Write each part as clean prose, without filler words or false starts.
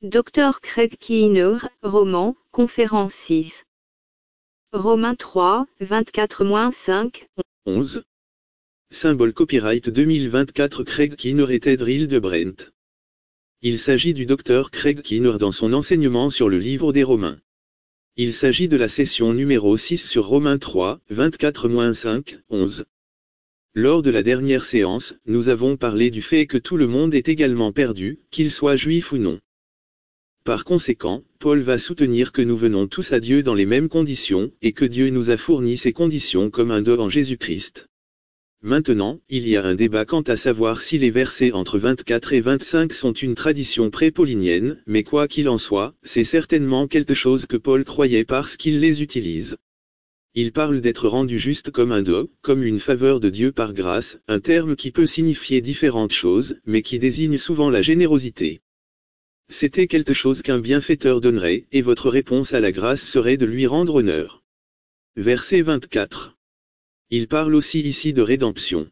Dr Craig Keener, roman, conférence 6. Romains 3, 24-5. 11. Symbole copyright 2024 Craig Keener et Ted Hildebrandt. Il s'agit du Dr Craig Keener dans son enseignement sur le livre des Romains. Il s'agit de la session numéro 6 sur Romains 3, 24-5, 11. Lors de la dernière séance, nous avons parlé du fait que tout le monde est également perdu, qu'il soit juif ou non. Par conséquent, Paul va soutenir que nous venons tous à Dieu dans les mêmes conditions, et que Dieu nous a fourni ces conditions comme un don en Jésus-Christ. Maintenant, il y a un débat quant à savoir si les versets entre 24 et 25 sont une tradition pré-paulinienne, mais quoi qu'il en soit, c'est certainement quelque chose que Paul croyait parce qu'il les utilise. Il parle d'être rendu juste comme un don, comme une faveur de Dieu par grâce, un terme qui peut signifier différentes choses, mais qui désigne souvent la générosité. C'était quelque chose qu'un bienfaiteur donnerait, et votre réponse à la grâce serait de lui rendre honneur. Verset 24. Il parle aussi ici de rédemption.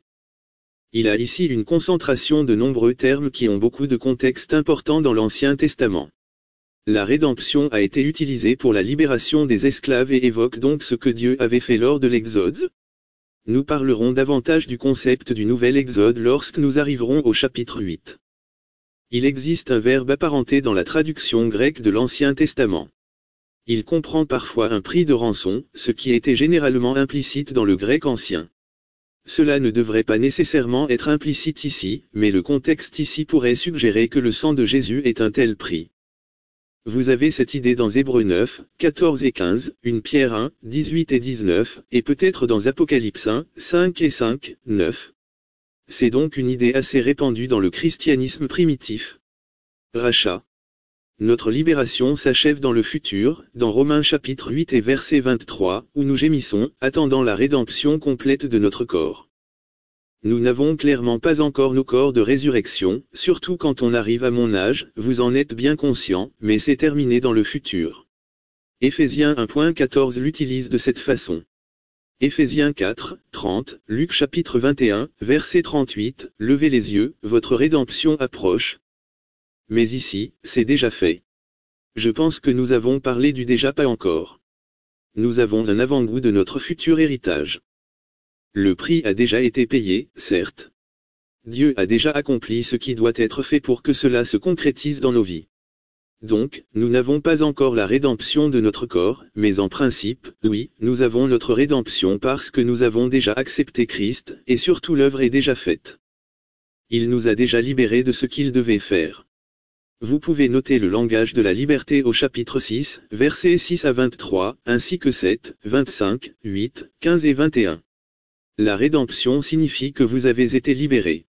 Il a ici une concentration de nombreux termes qui ont beaucoup de contexte important dans l'Ancien Testament. La rédemption a été utilisée pour la libération des esclaves et évoque donc ce que Dieu avait fait lors de l'Exode. Nous parlerons davantage du concept du nouvel Exode lorsque nous arriverons au chapitre 8. Il existe un verbe apparenté dans la traduction grecque de l'Ancien Testament. Il comprend parfois un prix de rançon, ce qui était généralement implicite dans le grec ancien. Cela ne devrait pas nécessairement être implicite ici, mais le contexte ici pourrait suggérer que le sang de Jésus est un tel prix. Vous avez cette idée dans Hébreux 9, 14 et 15, 1 Pierre 1, 18 et 19, et peut-être dans Apocalypse 1, 5 et 5, 9. C'est donc une idée assez répandue dans le christianisme primitif. Rachat. Notre libération s'achève dans le futur, dans Romains chapitre 8 et verset 23, où nous gémissons, attendant la rédemption complète de notre corps. Nous n'avons clairement pas encore nos corps de résurrection, surtout quand on arrive à mon âge, vous en êtes bien conscient, mais c'est terminé dans le futur. Éphésiens 1.14 l'utilise de cette façon. Éphésiens 4, 30, Luc chapitre 21, verset 38, levez les yeux, votre rédemption approche. Mais ici, c'est déjà fait. Je pense que nous avons parlé du déjà pas encore. Nous avons un avant-goût de notre futur héritage. Le prix a déjà été payé, certes. Dieu a déjà accompli ce qui doit être fait pour que cela se concrétise dans nos vies. Donc, nous n'avons pas encore la rédemption de notre corps, mais en principe, oui, nous avons notre rédemption parce que nous avons déjà accepté Christ, et surtout l'œuvre est déjà faite. Il nous a déjà libérés de ce qu'il devait faire. Vous pouvez noter le langage de la liberté au chapitre 6, versets 6 à 23, ainsi que 7, 25, 8, 15 et 21. La rédemption signifie que vous avez été libérés.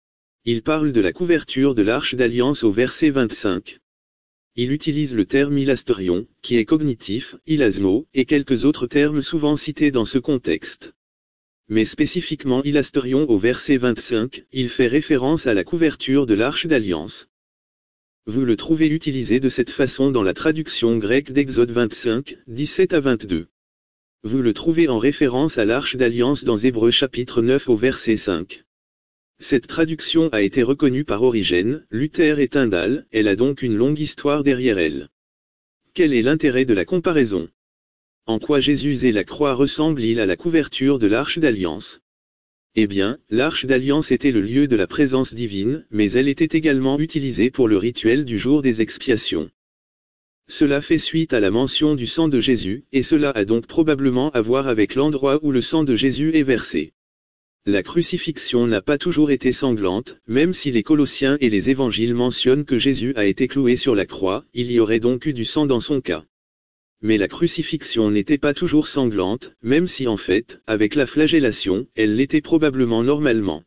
Il parle de la couverture de l'arche d'alliance au verset 25. Il utilise le terme ilasterion, qui est cognitif, ilasmo, et quelques autres termes souvent cités dans ce contexte. Mais spécifiquement ilasterion au verset 25, il fait référence à la couverture de l'arche d'alliance. Vous le trouvez utilisé de cette façon dans la traduction grecque d'Exode 25, 17 à 22. Vous le trouvez en référence à l'arche d'alliance dans Hébreux chapitre 9 au verset 5. Cette traduction a été reconnue par Origène, Luther et Tyndale, elle a donc une longue histoire derrière elle. Quel est l'intérêt de la comparaison? En quoi Jésus et la croix ressemblent-ils à la couverture de l'arche d'alliance? Eh bien, l'arche d'alliance était le lieu de la présence divine, mais elle était également utilisée pour le rituel du jour des expiations. Cela fait suite à la mention du sang de Jésus, et cela a donc probablement à voir avec l'endroit où le sang de Jésus est versé. La crucifixion n'a pas toujours été sanglante, même si les Colossiens et les évangiles mentionnent que Jésus a été cloué sur la croix, il y aurait donc eu du sang dans son cas. Mais la crucifixion n'était pas toujours sanglante, même si en fait, avec la flagellation, elle l'était probablement normalement.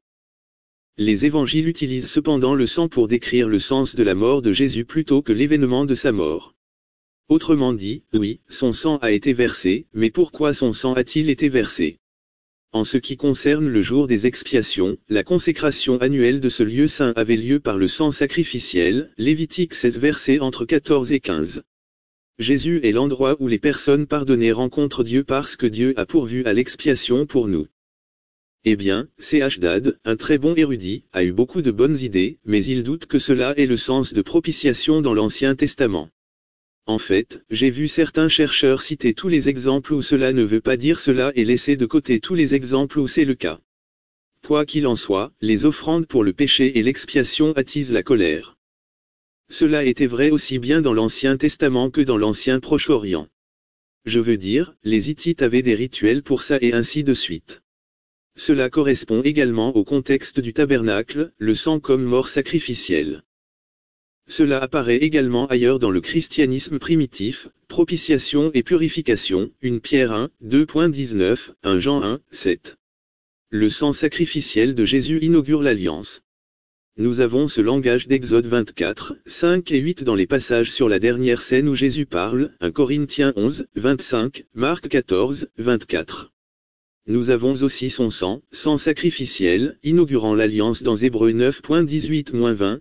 Les évangiles utilisent cependant le sang pour décrire le sens de la mort de Jésus plutôt que l'événement de sa mort. Autrement dit, oui, son sang a été versé, mais pourquoi son sang a-t-il été versé? En ce qui concerne le jour des expiations, la consécration annuelle de ce lieu saint avait lieu par le sang sacrificiel, Lévitique 16 versets entre 14 et 15. Jésus est l'endroit où les personnes pardonnées rencontrent Dieu parce que Dieu a pourvu à l'expiation pour nous. Eh bien, C.H. Dad, un très bon érudit, a eu beaucoup de bonnes idées, mais il doute que cela ait le sens de propitiation dans l'Ancien Testament. En fait, j'ai vu certains chercheurs citer tous les exemples où cela ne veut pas dire cela et laisser de côté tous les exemples où c'est le cas. Quoi qu'il en soit, les offrandes pour le péché et l'expiation attisent la colère. Cela était vrai aussi bien dans l'Ancien Testament que dans l'Ancien Proche-Orient. Je veux dire, les Hittites avaient des rituels pour ça et ainsi de suite. Cela correspond également au contexte du tabernacle, le sang comme mort sacrificielle. Cela apparaît également ailleurs dans le christianisme primitif, propitiation et purification, 1 Pierre 1, 2.19, 1 Jean 1, 7. Le sang sacrificiel de Jésus inaugure l'alliance. Nous avons ce langage d'Exode 24, 5 et 8 dans les passages sur la dernière scène où Jésus parle, 1 Corinthiens 11, 25, Marc 14, 24. Nous avons aussi son sang sacrificiel, inaugurant l'alliance dans Hébreux 9.18-20,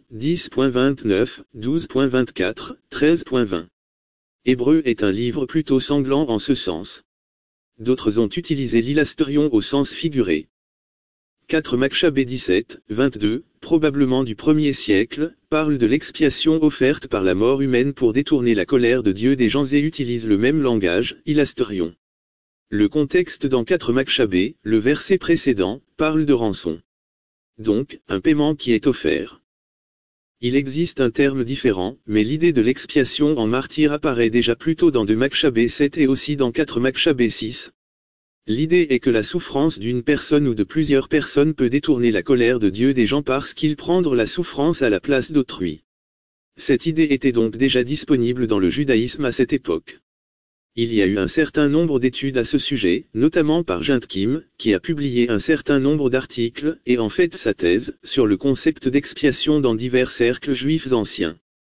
10.29, 12.24, 13.20. Hébreux est un livre plutôt sanglant en ce sens. D'autres ont utilisé l'illasterion au sens figuré. 4 Machabée 17, 22, probablement du 1er siècle, parle de l'expiation offerte par la mort humaine pour détourner la colère de Dieu des gens et utilise le même langage, illasterion. Le contexte dans 4 Machabée, le verset précédent, parle de rançon. Donc, un paiement qui est offert. Il existe un terme différent, mais l'idée de l'expiation en martyr apparaît déjà plus tôt dans 2 Machabée 7 et aussi dans 4 Machabée 6. L'idée est que la souffrance d'une personne ou de plusieurs personnes peut détourner la colère de Dieu des gens parce qu'ils prennent la souffrance à la place d'autrui. Cette idée était donc déjà disponible dans le judaïsme à cette époque. Il y a eu un certain nombre d'études à ce sujet, notamment par Jintkim, qui a publié un certain nombre d'articles, et en fait sa thèse, sur le concept d'expiation dans divers cercles juifs anciens.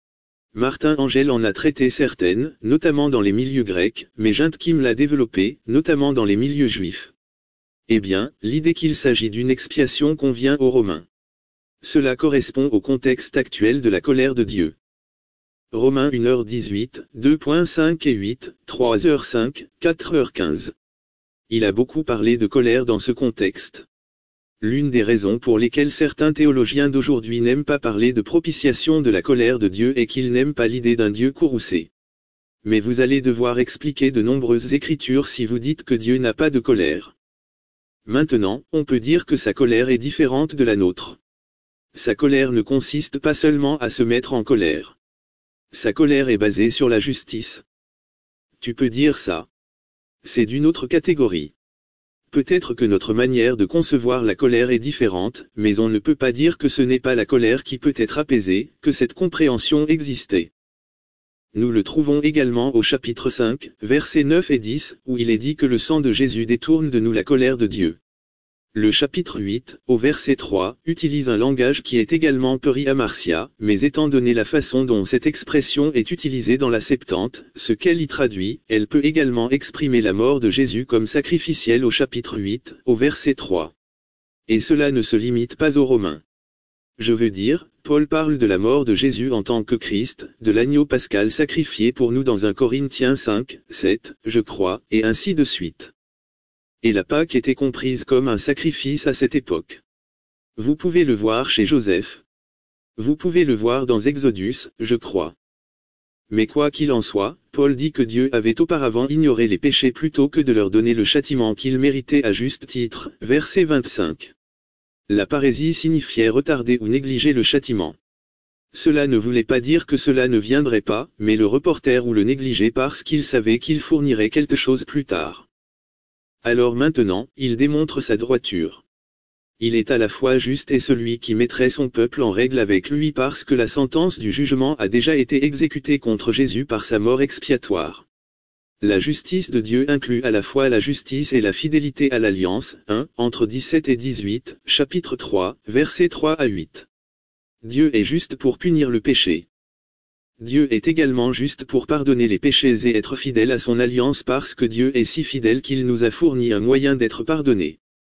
Martin Angel en a traité certaines, notamment dans les milieux grecs, mais Jintkim l'a développé, notamment dans les milieux juifs. Eh bien, l'idée qu'il s'agit d'une expiation convient aux Romains. Cela correspond au contexte actuel de la colère de Dieu. Romains 1h18, 2.5 et 8, 3h5, 4h15. Il a beaucoup parlé de colère dans ce contexte. L'une des raisons pour lesquelles certains théologiens d'aujourd'hui n'aiment pas parler de propitiation de la colère de Dieu est qu'ils n'aiment pas l'idée d'un Dieu courroucé. Mais vous allez devoir expliquer de nombreuses écritures si vous dites que Dieu n'a pas de colère. Maintenant, on peut dire que sa colère est différente de la nôtre. Sa colère ne consiste pas seulement à se mettre en colère. Sa colère est basée sur la justice. Tu peux dire ça. C'est d'une autre catégorie. Peut-être que notre manière de concevoir la colère est différente, mais on ne peut pas dire que ce n'est pas la colère qui peut être apaisée, que cette compréhension existait. Nous le trouvons également au chapitre 5, versets 9 et 10, où il est dit que le sang de Jésus détourne de nous la colère de Dieu. Le chapitre 8, au verset 3, utilise un langage qui est également Peri Marcia, mais étant donné la façon dont cette expression est utilisée dans la Septante, ce qu'elle y traduit, elle peut également exprimer la mort de Jésus comme sacrificielle au chapitre 8, au verset 3. Et cela ne se limite pas aux Romains. Je veux dire, Paul parle de la mort de Jésus en tant que Christ, de l'agneau pascal sacrifié pour nous dans 1 Corinthiens 5, 7, je crois, et ainsi de suite. Et la Pâque était comprise comme un sacrifice à cette époque. Vous pouvez le voir chez Joseph. Vous pouvez le voir dans Exodus, je crois. Mais quoi qu'il en soit, Paul dit que Dieu avait auparavant ignoré les péchés plutôt que de leur donner le châtiment qu'ils méritaient à juste titre, verset 25. La parésie signifiait retarder ou négliger le châtiment. Cela ne voulait pas dire que cela ne viendrait pas, mais le reporter ou le négliger parce qu'il savait qu'il fournirait quelque chose plus tard. Alors maintenant, il démontre sa droiture. Il est à la fois juste et celui qui mettrait son peuple en règle avec lui parce que la sentence du jugement a déjà été exécutée contre Jésus par sa mort expiatoire. La justice de Dieu inclut à la fois la justice et la fidélité à l'alliance, 1, entre 17 et 18, chapitre 3, versets 3 à 8. Dieu est juste pour punir le péché. Dieu est également juste pour pardonner les péchés et être fidèle à son alliance parce que Dieu est si fidèle qu'il nous a fourni un moyen d'être pardonné.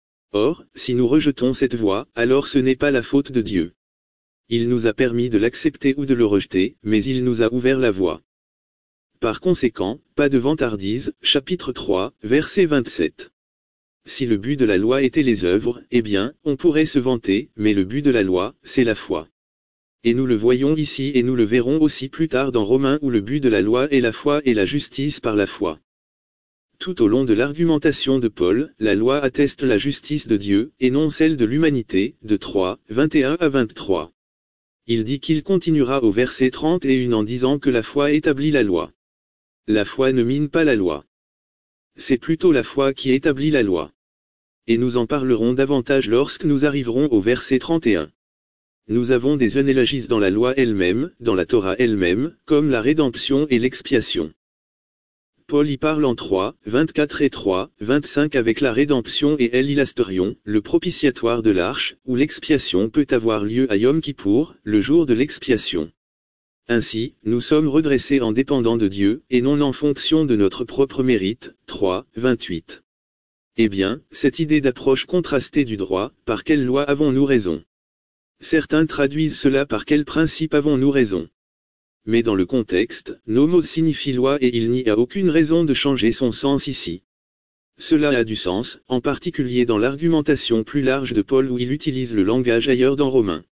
Or, si nous rejetons cette voie, alors ce n'est pas la faute de Dieu. Il nous a permis de l'accepter ou de le rejeter, mais il nous a ouvert la voie. Par conséquent, pas de vantardise, chapitre 3, verset 27. Si le but de la loi était les œuvres, eh bien, on pourrait se vanter, mais le but de la loi, c'est la foi. Et nous le voyons ici et nous le verrons aussi plus tard dans Romains où le but de la loi est la foi et la justice par la foi. Tout au long de l'argumentation de Paul, la loi atteste la justice de Dieu, et non celle de l'humanité, de 3, 21 à 23. Il dit qu'il continuera au verset 31 en disant que la foi établit la loi. La foi ne mine pas la loi. C'est plutôt la foi qui établit la loi. Et nous en parlerons davantage lorsque nous arriverons au verset 31. Nous avons des analogies dans la loi elle-même, dans la Torah elle-même, comme la rédemption et l'expiation. Paul y parle en 3, 24 et 3, 25 avec la rédemption et l'illasterion, le propitiatoire de l'arche, où l'expiation peut avoir lieu à Yom Kippour, le jour de l'expiation. Ainsi, nous sommes redressés en dépendant de Dieu, et non en fonction de notre propre mérite. 3, 28. Eh bien, cette idée d'approche contrastée du droit, par quelle loi avons-nous raison? Certains traduisent cela par quel principe avons-nous raison? Mais dans le contexte, nomos signifie loi et il n'y a aucune raison de changer son sens ici. Cela a du sens, en particulier dans l'argumentation plus large de Paul où il utilise le langage ailleurs dans Romains.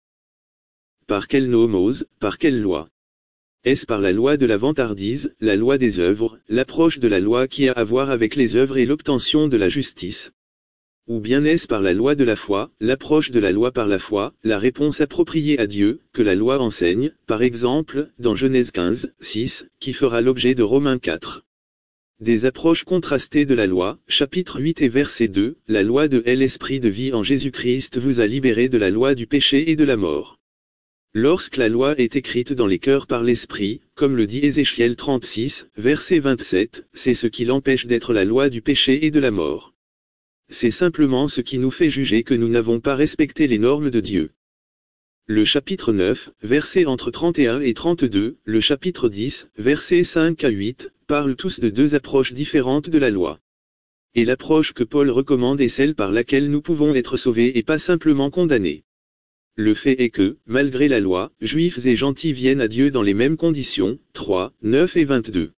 Par quel nomos, par quelle loi? Est-ce par la loi de la vantardise, la loi des œuvres, l'approche de la loi qui a à voir avec les œuvres et l'obtention de la justice? Ou bien est-ce par la loi de la foi, l'approche de la loi par la foi, la réponse appropriée à Dieu, que la loi enseigne, par exemple, dans Genèse 15, 6, qui fera l'objet de Romains 4. Des approches contrastées de la loi, chapitre 8 et verset 2, la loi de l'esprit de vie en Jésus-Christ vous a libéré de la loi du péché et de la mort. Lorsque la loi est écrite dans les cœurs par l'esprit, comme le dit Ézéchiel 36, verset 27, c'est ce qui l'empêche d'être la loi du péché et de la mort. C'est simplement ce qui nous fait juger que nous n'avons pas respecté les normes de Dieu. Le chapitre 9, versets entre 31 et 32, le chapitre 10, versets 5 à 8, parlent tous de deux approches différentes de la loi. Et l'approche que Paul recommande est celle par laquelle nous pouvons être sauvés et pas simplement condamnés. Le fait est que, malgré la loi, juifs et gentils viennent à Dieu dans les mêmes conditions, 3, 9 et 22.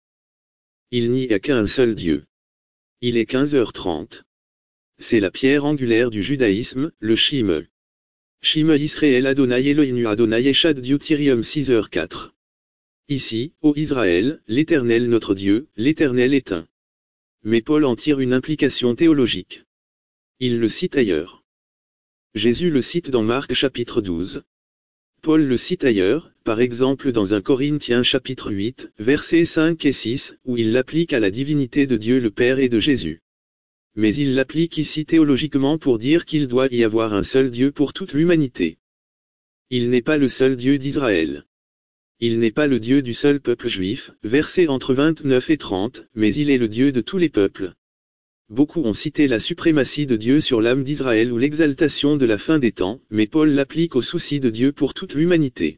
Il n'y a qu'un seul Dieu. Il est 15h30. C'est la pierre angulaire du judaïsme, le Shime. Shime Israël Adonai Eloheinu Adonai Echad Deutérium 6h4. Ici, ô Israël, l'Éternel notre Dieu, l'Éternel est un. Mais Paul en tire une implication théologique. Il le cite ailleurs. Jésus le cite dans Marc chapitre 12. Paul le cite ailleurs, par exemple dans 1 Corinthiens chapitre 8, versets 5 et 6, où il l'applique à la divinité de Dieu le Père et de Jésus. Mais il l'applique ici théologiquement pour dire qu'il doit y avoir un seul Dieu pour toute l'humanité. Il n'est pas le seul Dieu d'Israël. Il n'est pas le Dieu du seul peuple juif, versets entre 29 et 30, mais il est le Dieu de tous les peuples. Beaucoup ont cité la suprématie de Dieu sur l'âme d'Israël ou l'exaltation de la fin des temps, mais Paul l'applique au souci de Dieu pour toute l'humanité.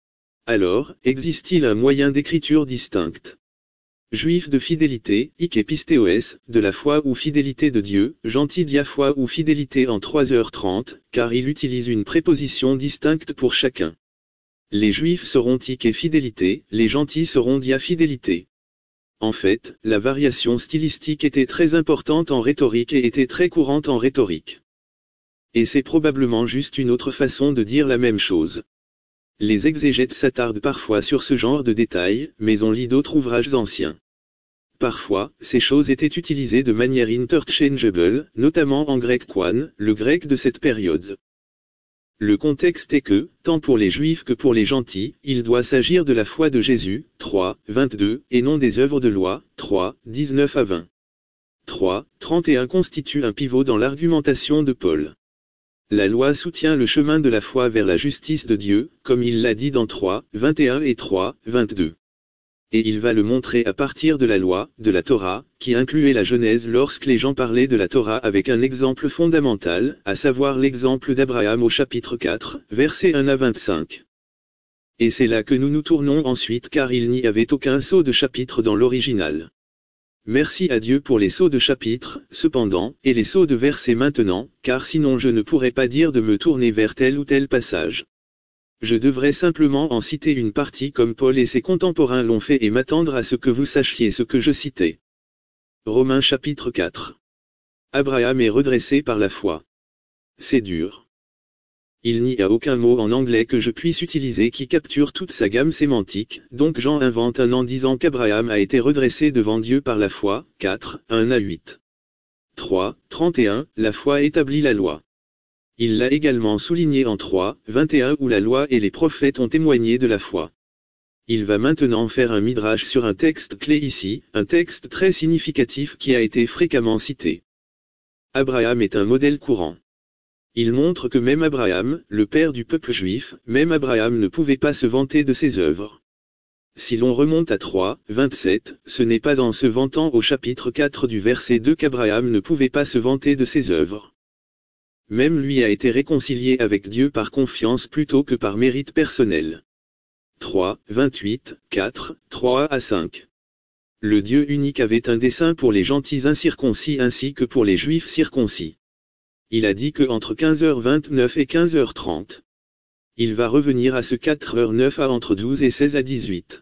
Alors, existe-t-il un moyen d'écriture distincte? Juif de fidélité, hic épistéos, de la foi ou fidélité de Dieu, gentil dia foi ou fidélité en 3h30, car il utilise une préposition distincte pour chacun. Les Juifs seront hic et fidélité, les gentils seront dia fidélité. En fait, la variation stylistique était très importante en rhétorique et était très courante en rhétorique. Et c'est probablement juste une autre façon de dire la même chose. Les exégètes s'attardent parfois sur ce genre de détails, mais on lit d'autres ouvrages anciens. Parfois, ces choses étaient utilisées de manière interchangeable, notamment en grec koine, le grec de cette période. Le contexte est que, tant pour les Juifs que pour les gentils, il doit s'agir de la foi de Jésus, 3, 22, et non des œuvres de loi, 3, 19 à 20. 3, 31 constitue un pivot dans l'argumentation de Paul. La loi soutient le chemin de la foi vers la justice de Dieu, comme il l'a dit dans 3, 21 et 3, 22. Et il va le montrer à partir de la loi, de la Torah, qui incluait la Genèse lorsque les gens parlaient de la Torah avec un exemple fondamental, à savoir l'exemple d'Abraham au chapitre 4, versets 1 à 25. Et c'est là que nous nous tournons ensuite car il n'y avait aucun saut de chapitre dans l'original. Merci à Dieu pour les sauts de chapitre, cependant, et les sauts de versets maintenant, car sinon je ne pourrais pas dire de me tourner vers tel ou tel passage. Je devrais simplement en citer une partie comme Paul et ses contemporains l'ont fait et m'attendre à ce que vous sachiez ce que je citais. Romains chapitre 4. Abraham est redressé par la foi. C'est dur. Il n'y a aucun mot en anglais que je puisse utiliser qui capture toute sa gamme sémantique, donc Jean invente un en disant qu'Abraham a été redressé devant Dieu par la foi, 4, 1 à 8. 3, 31, la foi établit la loi. Il l'a également souligné en 3, 21 où la loi et les prophètes ont témoigné de la foi. Il va maintenant faire un midrash sur un texte clé ici, un texte très significatif qui a été fréquemment cité. Abraham est un modèle courant. Il montre que même Abraham, le père du peuple juif, même Abraham ne pouvait pas se vanter de ses œuvres. Si l'on remonte à 3, 27, ce n'est pas en se vantant au chapitre 4 du verset 2 qu'Abraham ne pouvait pas se vanter de ses œuvres. Même lui a été réconcilié avec Dieu par confiance plutôt que par mérite personnel. 3, 28, 4, 3 à 5. Le Dieu unique avait un dessein pour les gentils incirconcis ainsi que pour les juifs circoncis. Il a dit que entre 15h29 et 15h30. Il va revenir à ce 4h09 à entre 12 et 16 à 18.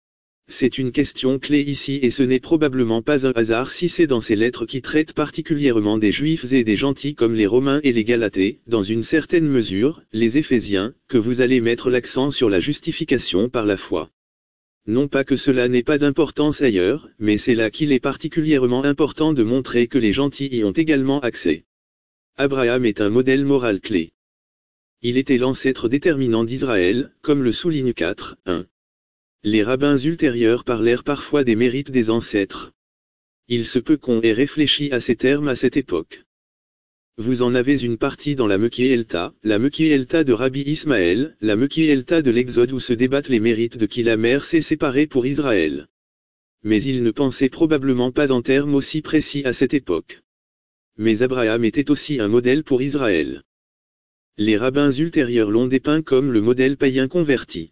C'est une question clé ici et ce n'est probablement pas un hasard si c'est dans ces lettres qui traitent particulièrement des Juifs et des gentils comme les Romains et les Galatés, dans une certaine mesure, les Éphésiens, que vous allez mettre l'accent sur la justification par la foi. Non pas que cela n'ait pas d'importance ailleurs, mais c'est là qu'il est particulièrement important de montrer que les gentils y ont également accès. Abraham est un modèle moral clé. Il était l'ancêtre déterminant d'Israël, comme le souligne 4, 1. Les rabbins ultérieurs parlèrent parfois des mérites des ancêtres. Il se peut qu'on ait réfléchi à ces termes à cette époque. Vous en avez une partie dans la Mekielta de Rabbi Ismaël, la Mekielta de l'Exode où se débattent les mérites de qui la mer s'est séparée pour Israël. Mais il ne pensait probablement pas en termes aussi précis à cette époque. Mais Abraham était aussi un modèle pour Israël. Les rabbins ultérieurs l'ont dépeint comme le modèle païen converti.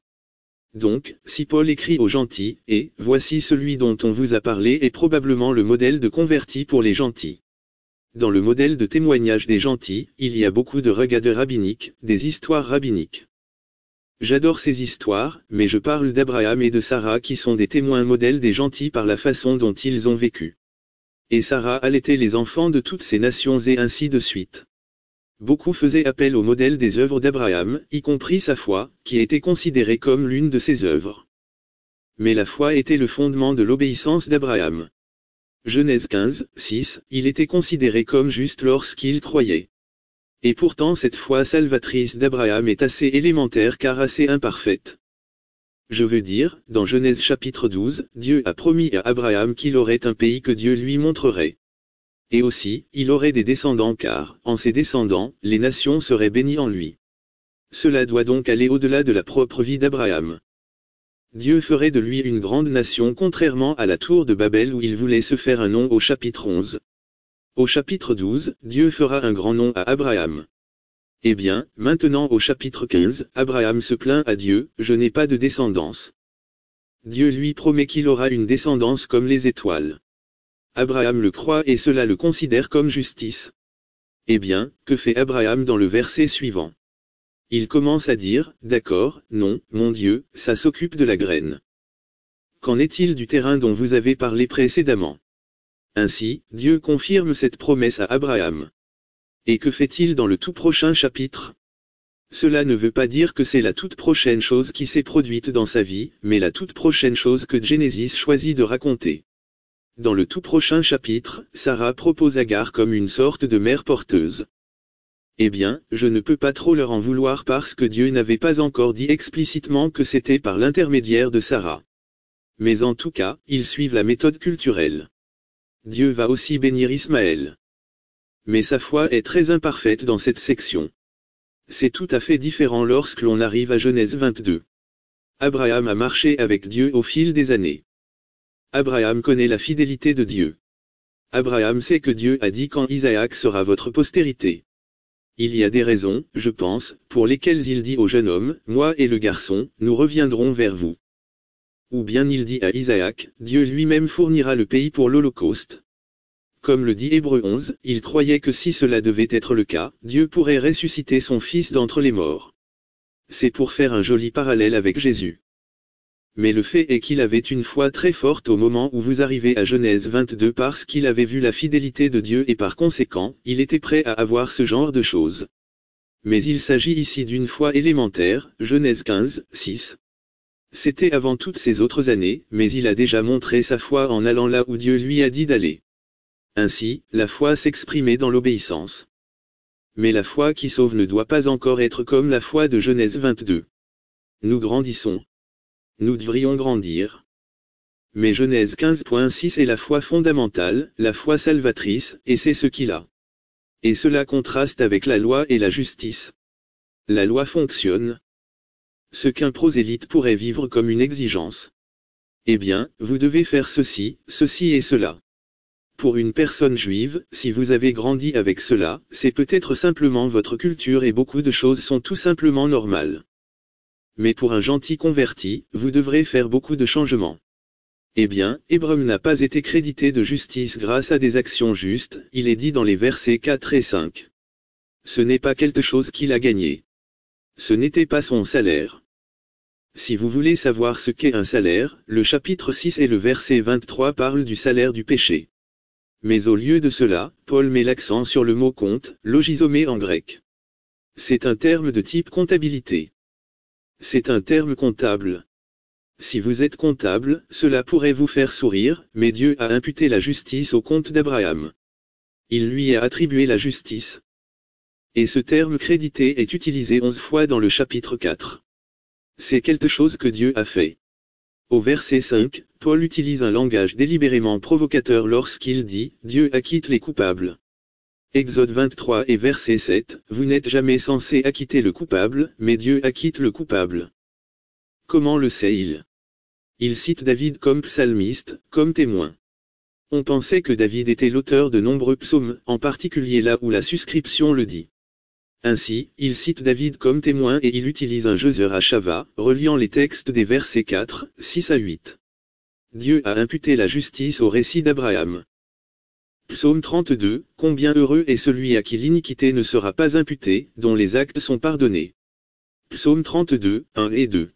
Donc, si Paul écrit aux gentils, et « Voici celui dont on vous a parlé » est probablement le modèle de converti pour les gentils. Dans le modèle de témoignage des gentils, il y a beaucoup de regades rabbiniques, des histoires rabbiniques. J'adore ces histoires, mais je parle d'Abraham et de Sarah qui sont des témoins modèles des gentils par la façon dont ils ont vécu. Et Sarah allaitait les enfants de toutes ces nations et ainsi de suite. Beaucoup faisaient appel au modèle des œuvres d'Abraham, y compris sa foi, qui était considérée comme l'une de ses œuvres. Mais la foi était le fondement de l'obéissance d'Abraham. Genèse 15, 6, il était considéré comme juste lorsqu'il croyait. Et pourtant cette foi salvatrice d'Abraham est assez élémentaire car assez imparfaite. Je veux dire, dans Genèse chapitre 12, Dieu a promis à Abraham qu'il aurait un pays que Dieu lui montrerait. Et aussi, il aurait des descendants car, en ses descendants, les nations seraient bénies en lui. Cela doit donc aller au-delà de la propre vie d'Abraham. Dieu ferait de lui une grande nation contrairement à la tour de Babel où il voulait se faire un nom au chapitre 11. Au chapitre 12, Dieu fera un grand nom à Abraham. Eh bien, maintenant au chapitre 15, Abraham se plaint à Dieu, « Je n'ai pas de descendance ». Dieu lui promet qu'il aura une descendance comme les étoiles. Abraham le croit et cela le considère comme justice. Eh bien, que fait Abraham dans le verset suivant? Il commence à dire, « D'accord, non, mon Dieu, ça s'occupe de la graine. Qu'en est-il du terrain dont vous avez parlé précédemment ?» Ainsi, Dieu confirme cette promesse à Abraham. Et que fait-il dans le tout prochain chapitre? Cela ne veut pas dire que c'est la toute prochaine chose qui s'est produite dans sa vie, mais la toute prochaine chose que Genesis choisit de raconter. Dans le tout prochain chapitre, Sarah propose Agar comme une sorte de mère porteuse. Eh bien, je ne peux pas trop leur en vouloir parce que Dieu n'avait pas encore dit explicitement que c'était par l'intermédiaire de Sarah. Mais en tout cas, ils suivent la méthode culturelle. Dieu va aussi bénir Ismaël. Mais sa foi est très imparfaite dans cette section. C'est tout à fait différent lorsque l'on arrive à Genèse 22. Abraham a marché avec Dieu au fil des années. Abraham connaît la fidélité de Dieu. Abraham sait que Dieu a dit quand Isaac sera votre postérité. Il y a des raisons, je pense, pour lesquelles il dit au jeune homme, moi et le garçon, nous reviendrons vers vous. Ou bien il dit à Isaac, Dieu lui-même fournira le pays pour l'Holocauste. Comme le dit Hébreux 11, il croyait que si cela devait être le cas, Dieu pourrait ressusciter son fils d'entre les morts. C'est pour faire un joli parallèle avec Jésus. Mais le fait est qu'il avait une foi très forte au moment où vous arrivez à Genèse 22 parce qu'il avait vu la fidélité de Dieu et par conséquent, il était prêt à avoir ce genre de choses. Mais il s'agit ici d'une foi élémentaire, Genèse 15, 6. C'était avant toutes ces autres années, mais il a déjà montré sa foi en allant là où Dieu lui a dit d'aller. Ainsi, la foi s'exprimait dans l'obéissance. Mais la foi qui sauve ne doit pas encore être comme la foi de Genèse 22. Nous grandissons. Nous devrions grandir. Mais Genèse 15.6 est la foi fondamentale, la foi salvatrice, et c'est ce qu'il a. Et cela contraste avec la loi et la justice. La loi fonctionne. Ce qu'un prosélyte pourrait vivre comme une exigence. Eh bien, vous devez faire ceci, ceci et cela. Pour une personne juive, si vous avez grandi avec cela, c'est peut-être simplement votre culture et beaucoup de choses sont tout simplement normales. Mais pour un gentil converti, vous devrez faire beaucoup de changements. Eh bien, Abram n'a pas été crédité de justice grâce à des actions justes, il est dit dans les versets 4 et 5. Ce n'est pas quelque chose qu'il a gagné. Ce n'était pas son salaire. Si vous voulez savoir ce qu'est un salaire, le chapitre 6 et le verset 23 parlent du salaire du péché. Mais au lieu de cela, Paul met l'accent sur le mot compte, logizomé en grec. C'est un terme de type comptabilité. C'est un terme comptable. Si vous êtes comptable, cela pourrait vous faire sourire, mais Dieu a imputé la justice au compte d'Abraham. Il lui a attribué la justice. Et ce terme crédité est utilisé 11 fois dans le chapitre 4. C'est quelque chose que Dieu a fait. Au verset 5, Paul utilise un langage délibérément provocateur lorsqu'il dit « Dieu acquitte les coupables ». Exode 23 et verset 7, vous n'êtes jamais censé acquitter le coupable, mais Dieu acquitte le coupable. Comment le sait-il? Il cite David comme psalmiste, comme témoin. On pensait que David était l'auteur de nombreux psaumes, en particulier là où la suscription le dit. Ainsi, il cite David comme témoin et il utilise un Jezer à Shava, reliant les textes des versets 4, 6 à 8. Dieu a imputé la justice au récit d'Abraham. Psaume 32, combien heureux est celui à qui l'iniquité ne sera pas imputée, dont les actes sont pardonnés. Psaume 32, 1 et 2.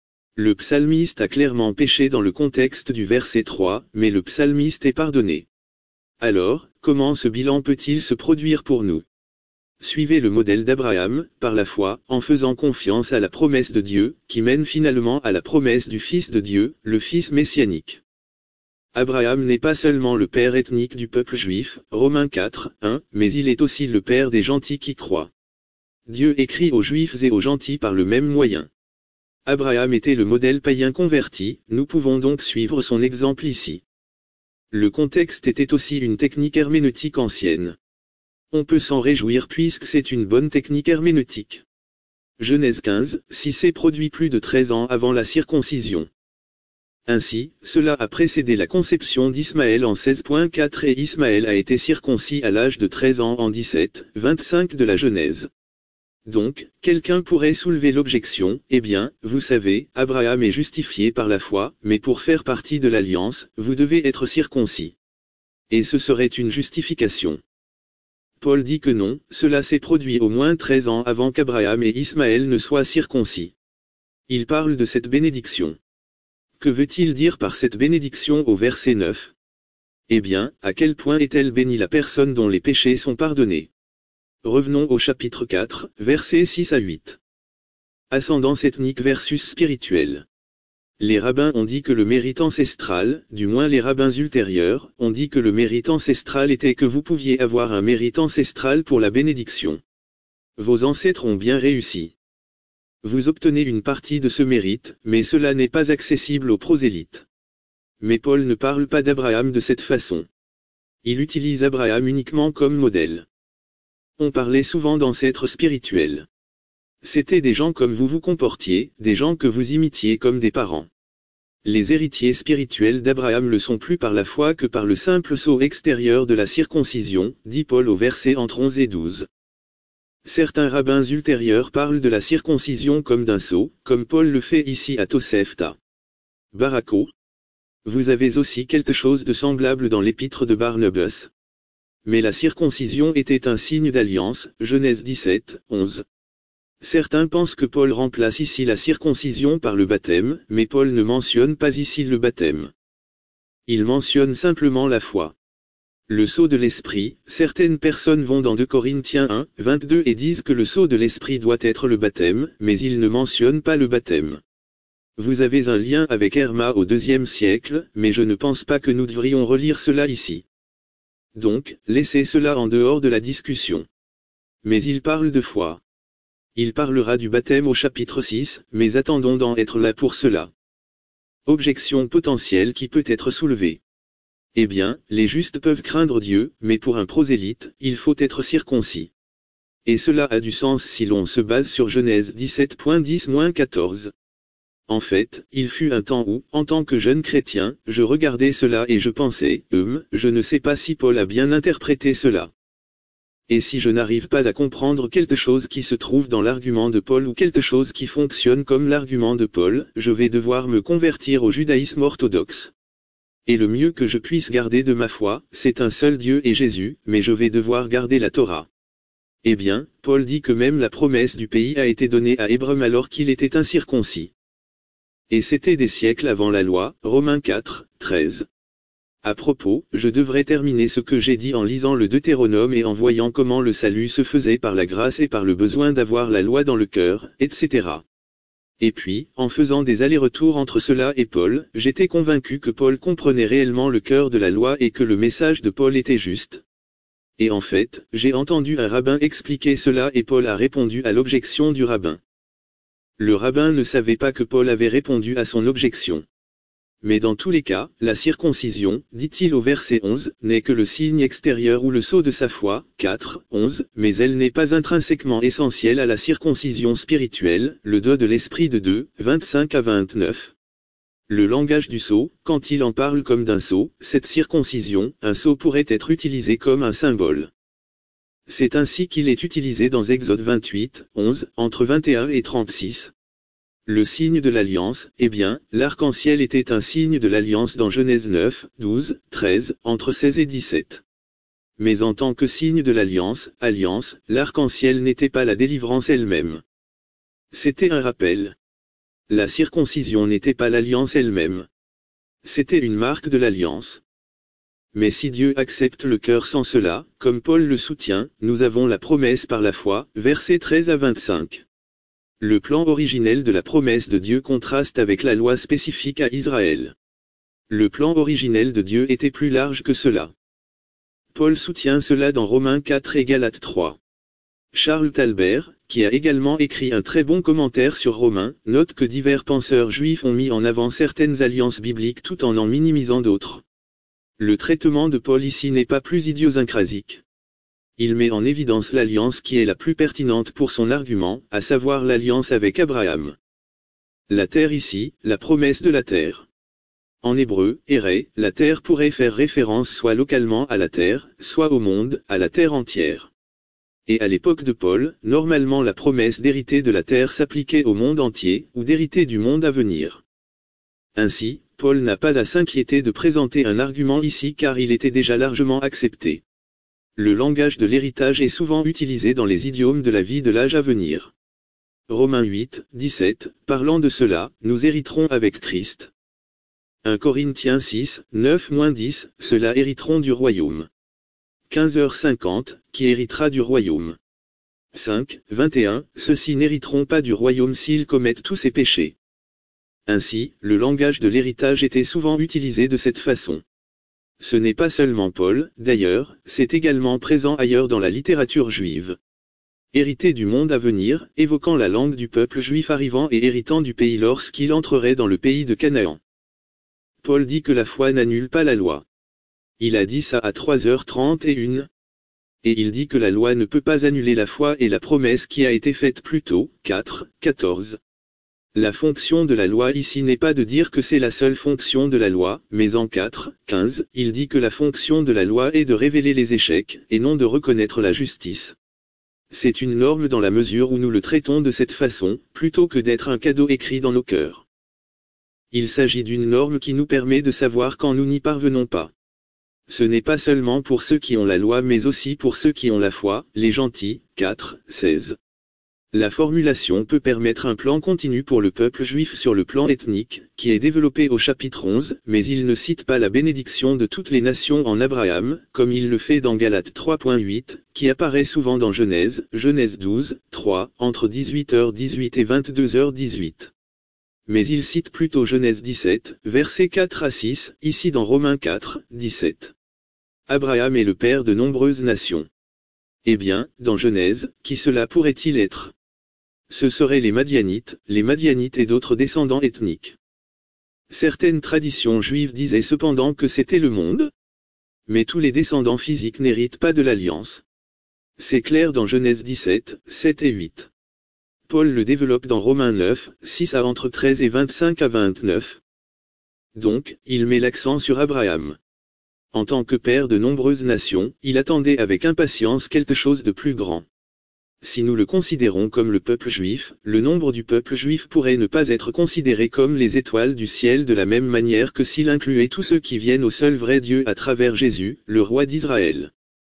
Le psalmiste a clairement péché dans le contexte du verset 3, mais le psalmiste est pardonné. Alors, comment ce bilan peut-il se produire pour nous? Suivez le modèle d'Abraham, par la foi, en faisant confiance à la promesse de Dieu, qui mène finalement à la promesse du Fils de Dieu, le Fils messianique. Abraham n'est pas seulement le père ethnique du peuple juif, Romains 4, 1, mais il est aussi le père des gentils qui croient. Dieu écrit aux juifs et aux gentils par le même moyen. Abraham était le modèle païen converti, nous pouvons donc suivre son exemple ici. Le contexte était aussi une technique herméneutique ancienne. On peut s'en réjouir puisque c'est une bonne technique herméneutique. Genèse 15, 6 est produit plus de 13 ans avant la circoncision. Ainsi, cela a précédé la conception d'Ismaël en 16.4 et Ismaël a été circoncis à l'âge de 13 ans en 17, 25 de la Genèse. Donc, quelqu'un pourrait soulever l'objection, eh bien, vous savez, Abraham est justifié par la foi, mais pour faire partie de l'alliance, vous devez être circoncis. Et ce serait une justification. Paul dit que non, cela s'est produit au moins 13 ans avant qu'Abraham et Ismaël ne soient circoncis. Il parle de cette bénédiction. Que veut-il dire par cette bénédiction au verset 9? Eh bien, à quel point est-elle bénie la personne dont les péchés sont pardonnés? Revenons au chapitre 4, versets 6 à 8. Ascendance ethnique versus spirituelle. Les rabbins ont dit que le mérite ancestral, du moins les rabbins ultérieurs, ont dit que le mérite ancestral était que vous pouviez avoir un mérite ancestral pour la bénédiction. Vos ancêtres ont bien réussi. Vous obtenez une partie de ce mérite, mais cela n'est pas accessible aux prosélytes. Mais Paul ne parle pas d'Abraham de cette façon. Il utilise Abraham uniquement comme modèle. On parlait souvent d'ancêtres spirituels. C'étaient des gens comme vous vous comportiez, des gens que vous imitiez comme des parents. Les héritiers spirituels d'Abraham le sont plus par la foi que par le simple sceau extérieur de la circoncision, dit Paul au verset entre 11 et 12. Certains rabbins ultérieurs parlent de la circoncision comme d'un sceau, comme Paul le fait ici à Tosefta. Barako. Vous avez aussi quelque chose de semblable dans l'épître de Barnabas. Mais la circoncision était un signe d'alliance, Genèse 17, 11. Certains pensent que Paul remplace ici la circoncision par le baptême, mais Paul ne mentionne pas ici le baptême. Il mentionne simplement la foi. Le sceau de l'esprit, certaines personnes vont dans 2 Corinthiens 1, 22 et disent que le sceau de l'esprit doit être le baptême, mais ils ne mentionnent pas le baptême. Vous avez un lien avec Herma au IIe siècle, mais je ne pense pas que nous devrions relire cela ici. Donc, laissez cela en dehors de la discussion. Mais il parle de foi. Il parlera du baptême au chapitre 6, mais attendons d'en être là pour cela. Objection potentielle qui peut être soulevée. Eh bien, les justes peuvent craindre Dieu, mais pour un prosélyte, il faut être circoncis. Et cela a du sens si l'on se base sur Genèse 17.10-14. En fait, il fut un temps où, en tant que jeune chrétien, je regardais cela et je pensais, je ne sais pas si Paul a bien interprété cela. Et si je n'arrive pas à comprendre quelque chose qui se trouve dans l'argument de Paul ou quelque chose qui fonctionne comme l'argument de Paul, je vais devoir me convertir au judaïsme orthodoxe. Et le mieux que je puisse garder de ma foi, c'est un seul Dieu et Jésus, mais je vais devoir garder la Torah. Eh bien, Paul dit que même la promesse du pays a été donnée à Abraham alors qu'il était incirconcis. Et c'était des siècles avant la loi, Romains 4, 13. À propos, je devrais terminer ce que j'ai dit en lisant le Deutéronome et en voyant comment le salut se faisait par la grâce et par le besoin d'avoir la loi dans le cœur, etc. Et puis, en faisant des allers-retours entre cela et Paul, j'étais convaincu que Paul comprenait réellement le cœur de la loi et que le message de Paul était juste. Et en fait, j'ai entendu un rabbin expliquer cela et Paul a répondu à l'objection du rabbin. Le rabbin ne savait pas que Paul avait répondu à son objection. Mais dans tous les cas, la circoncision, dit-il au verset 11, n'est que le signe extérieur ou le sceau de sa foi, 4, 11, mais elle n'est pas intrinsèquement essentielle à la circoncision spirituelle, le dos de l'esprit de 2, 25 à 29. Le langage du sceau, quand il en parle comme d'un sceau, cette circoncision, un sceau pourrait être utilisé comme un symbole. C'est ainsi qu'il est utilisé dans Exode 28, 11, entre 21 et 36. Le signe de l'alliance, eh bien, l'arc-en-ciel était un signe de l'alliance dans Genèse 9, 12, 13, entre 16 et 17. Mais en tant que signe de l'alliance, l'arc-en-ciel n'était pas la délivrance elle-même. C'était un rappel. La circoncision n'était pas l'alliance elle-même. C'était une marque de l'alliance. Mais si Dieu accepte le cœur sans cela, comme Paul le soutient, nous avons la promesse par la foi, versets 13 à 25. Le plan originel de la promesse de Dieu contraste avec la loi spécifique à Israël. Le plan originel de Dieu était plus large que cela. Paul soutient cela dans Romains 4 et Galates 3. Charles Talbert, qui a également écrit un très bon commentaire sur Romains, note que divers penseurs juifs ont mis en avant certaines alliances bibliques tout en minimisant d'autres. Le traitement de Paul ici n'est pas plus idiosyncrasique. Il met en évidence l'alliance qui est la plus pertinente pour son argument, à savoir l'alliance avec Abraham. La terre ici, la promesse de la terre. En hébreu, Éré, la terre pourrait faire référence soit localement à la terre, soit au monde, à la terre entière. Et à l'époque de Paul, normalement la promesse d'hériter de la terre s'appliquait au monde entier, ou d'hériter du monde à venir. Ainsi, Paul n'a pas à s'inquiéter de présenter un argument ici car il était déjà largement accepté. Le langage de l'héritage est souvent utilisé dans les idiomes de la vie de l'âge à venir. Romains 8, 17, parlant de cela, nous hériterons avec Christ. 1 Corinthiens 6, 9-10, ceux-là hériteront du royaume. 15h50, qui héritera du royaume. 5, 21, ceux-ci n'hériteront pas du royaume s'ils commettent tous ces péchés. Ainsi, le langage de l'héritage était souvent utilisé de cette façon. Ce n'est pas seulement Paul, d'ailleurs, c'est également présent ailleurs dans la littérature juive. Hériter du monde à venir, évoquant la langue du peuple juif arrivant et héritant du pays lorsqu'il entrerait dans le pays de Canaan. Paul dit que la foi n'annule pas la loi. Il a dit ça à 3h31. Et il dit que la loi ne peut pas annuler la foi et la promesse qui a été faite plus tôt, 4, 14. La fonction de la loi ici n'est pas de dire que c'est la seule fonction de la loi, mais en 4, 15, il dit que la fonction de la loi est de révéler les échecs, et non de reconnaître la justice. C'est une norme dans la mesure où nous le traitons de cette façon, plutôt que d'être un cadeau écrit dans nos cœurs. Il s'agit d'une norme qui nous permet de savoir quand nous n'y parvenons pas. Ce n'est pas seulement pour ceux qui ont la loi mais aussi pour ceux qui ont la foi, les gentils, 4, 16. La formulation peut permettre un plan continu pour le peuple juif sur le plan ethnique, qui est développé au chapitre 11, mais il ne cite pas la bénédiction de toutes les nations en Abraham, comme il le fait dans Galates 3.8, qui apparaît souvent dans Genèse 12, 3, entre 18h18 et 22h18. Mais il cite plutôt Genèse 17, versets 4 à 6, ici dans Romains 4, 17. Abraham est le père de nombreuses nations. Eh bien, dans Genèse, qui cela pourrait-il être? Ce seraient les Madianites et d'autres descendants ethniques. Certaines traditions juives disaient cependant que c'était le monde. Mais tous les descendants physiques n'héritent pas de l'alliance. C'est clair dans Genèse 17, 7 et 8. Paul le développe dans Romains 9, 6 à entre 13 et 25 à 29. Donc, il met l'accent sur Abraham. En tant que père de nombreuses nations, il attendait avec impatience quelque chose de plus grand. Si nous le considérons comme le peuple juif, le nombre du peuple juif pourrait ne pas être considéré comme les étoiles du ciel de la même manière que s'il incluait tous ceux qui viennent au seul vrai Dieu à travers Jésus, le roi d'Israël.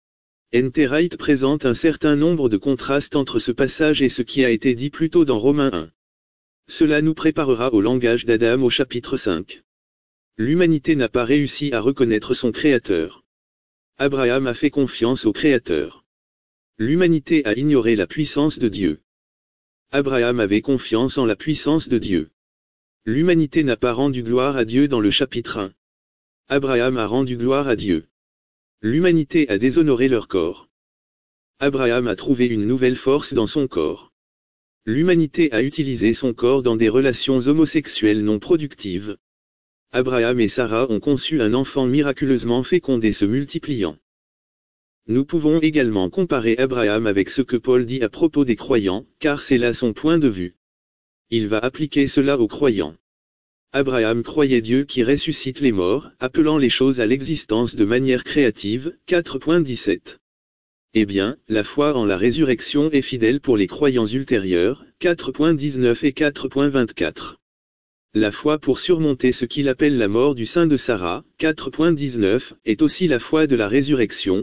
N. T. Wright présente un certain nombre de contrastes entre ce passage et ce qui a été dit plus tôt dans Romains 1. Cela nous préparera au langage d'Adam au chapitre 5. L'humanité n'a pas réussi à reconnaître son Créateur. Abraham a fait confiance au Créateur. L'humanité a ignoré la puissance de Dieu. Abraham avait confiance en la puissance de Dieu. L'humanité n'a pas rendu gloire à Dieu dans le chapitre 1. Abraham a rendu gloire à Dieu. L'humanité a déshonoré leur corps. Abraham a trouvé une nouvelle force dans son corps. L'humanité a utilisé son corps dans des relations homosexuelles non productives. Abraham et Sarah ont conçu un enfant miraculeusement fécondé se multipliant. Nous pouvons également comparer Abraham avec ce que Paul dit à propos des croyants, car c'est là son point de vue. Il va appliquer cela aux croyants. Abraham croyait Dieu qui ressuscite les morts, appelant les choses à l'existence de manière créative, 4.17. Eh bien, la foi en la résurrection est fidèle pour les croyants ultérieurs, 4.19 et 4.24. La foi pour surmonter ce qu'il appelle la mort du sein de Sarah, 4.19, est aussi la foi de la résurrection,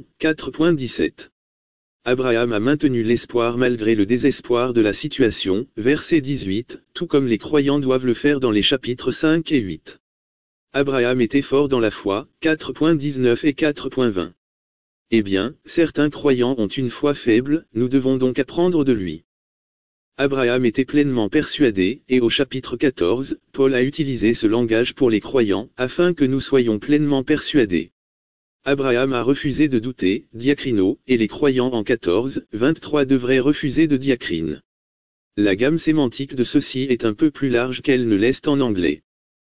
4.17. Abraham a maintenu l'espoir malgré le désespoir de la situation, verset 18, tout comme les croyants doivent le faire dans les chapitres 5 et 8. Abraham était fort dans la foi, 4.19 et 4.20. Eh bien, certains croyants ont une foi faible, nous devons donc apprendre de lui. Abraham était pleinement persuadé, et au chapitre 14, Paul a utilisé ce langage pour les croyants, afin que nous soyons pleinement persuadés. Abraham a refusé de douter, diacrino, et les croyants en 14, 23 devraient refuser de diacrine. La gamme sémantique de ceci est un peu plus large qu'elle ne l'est en anglais.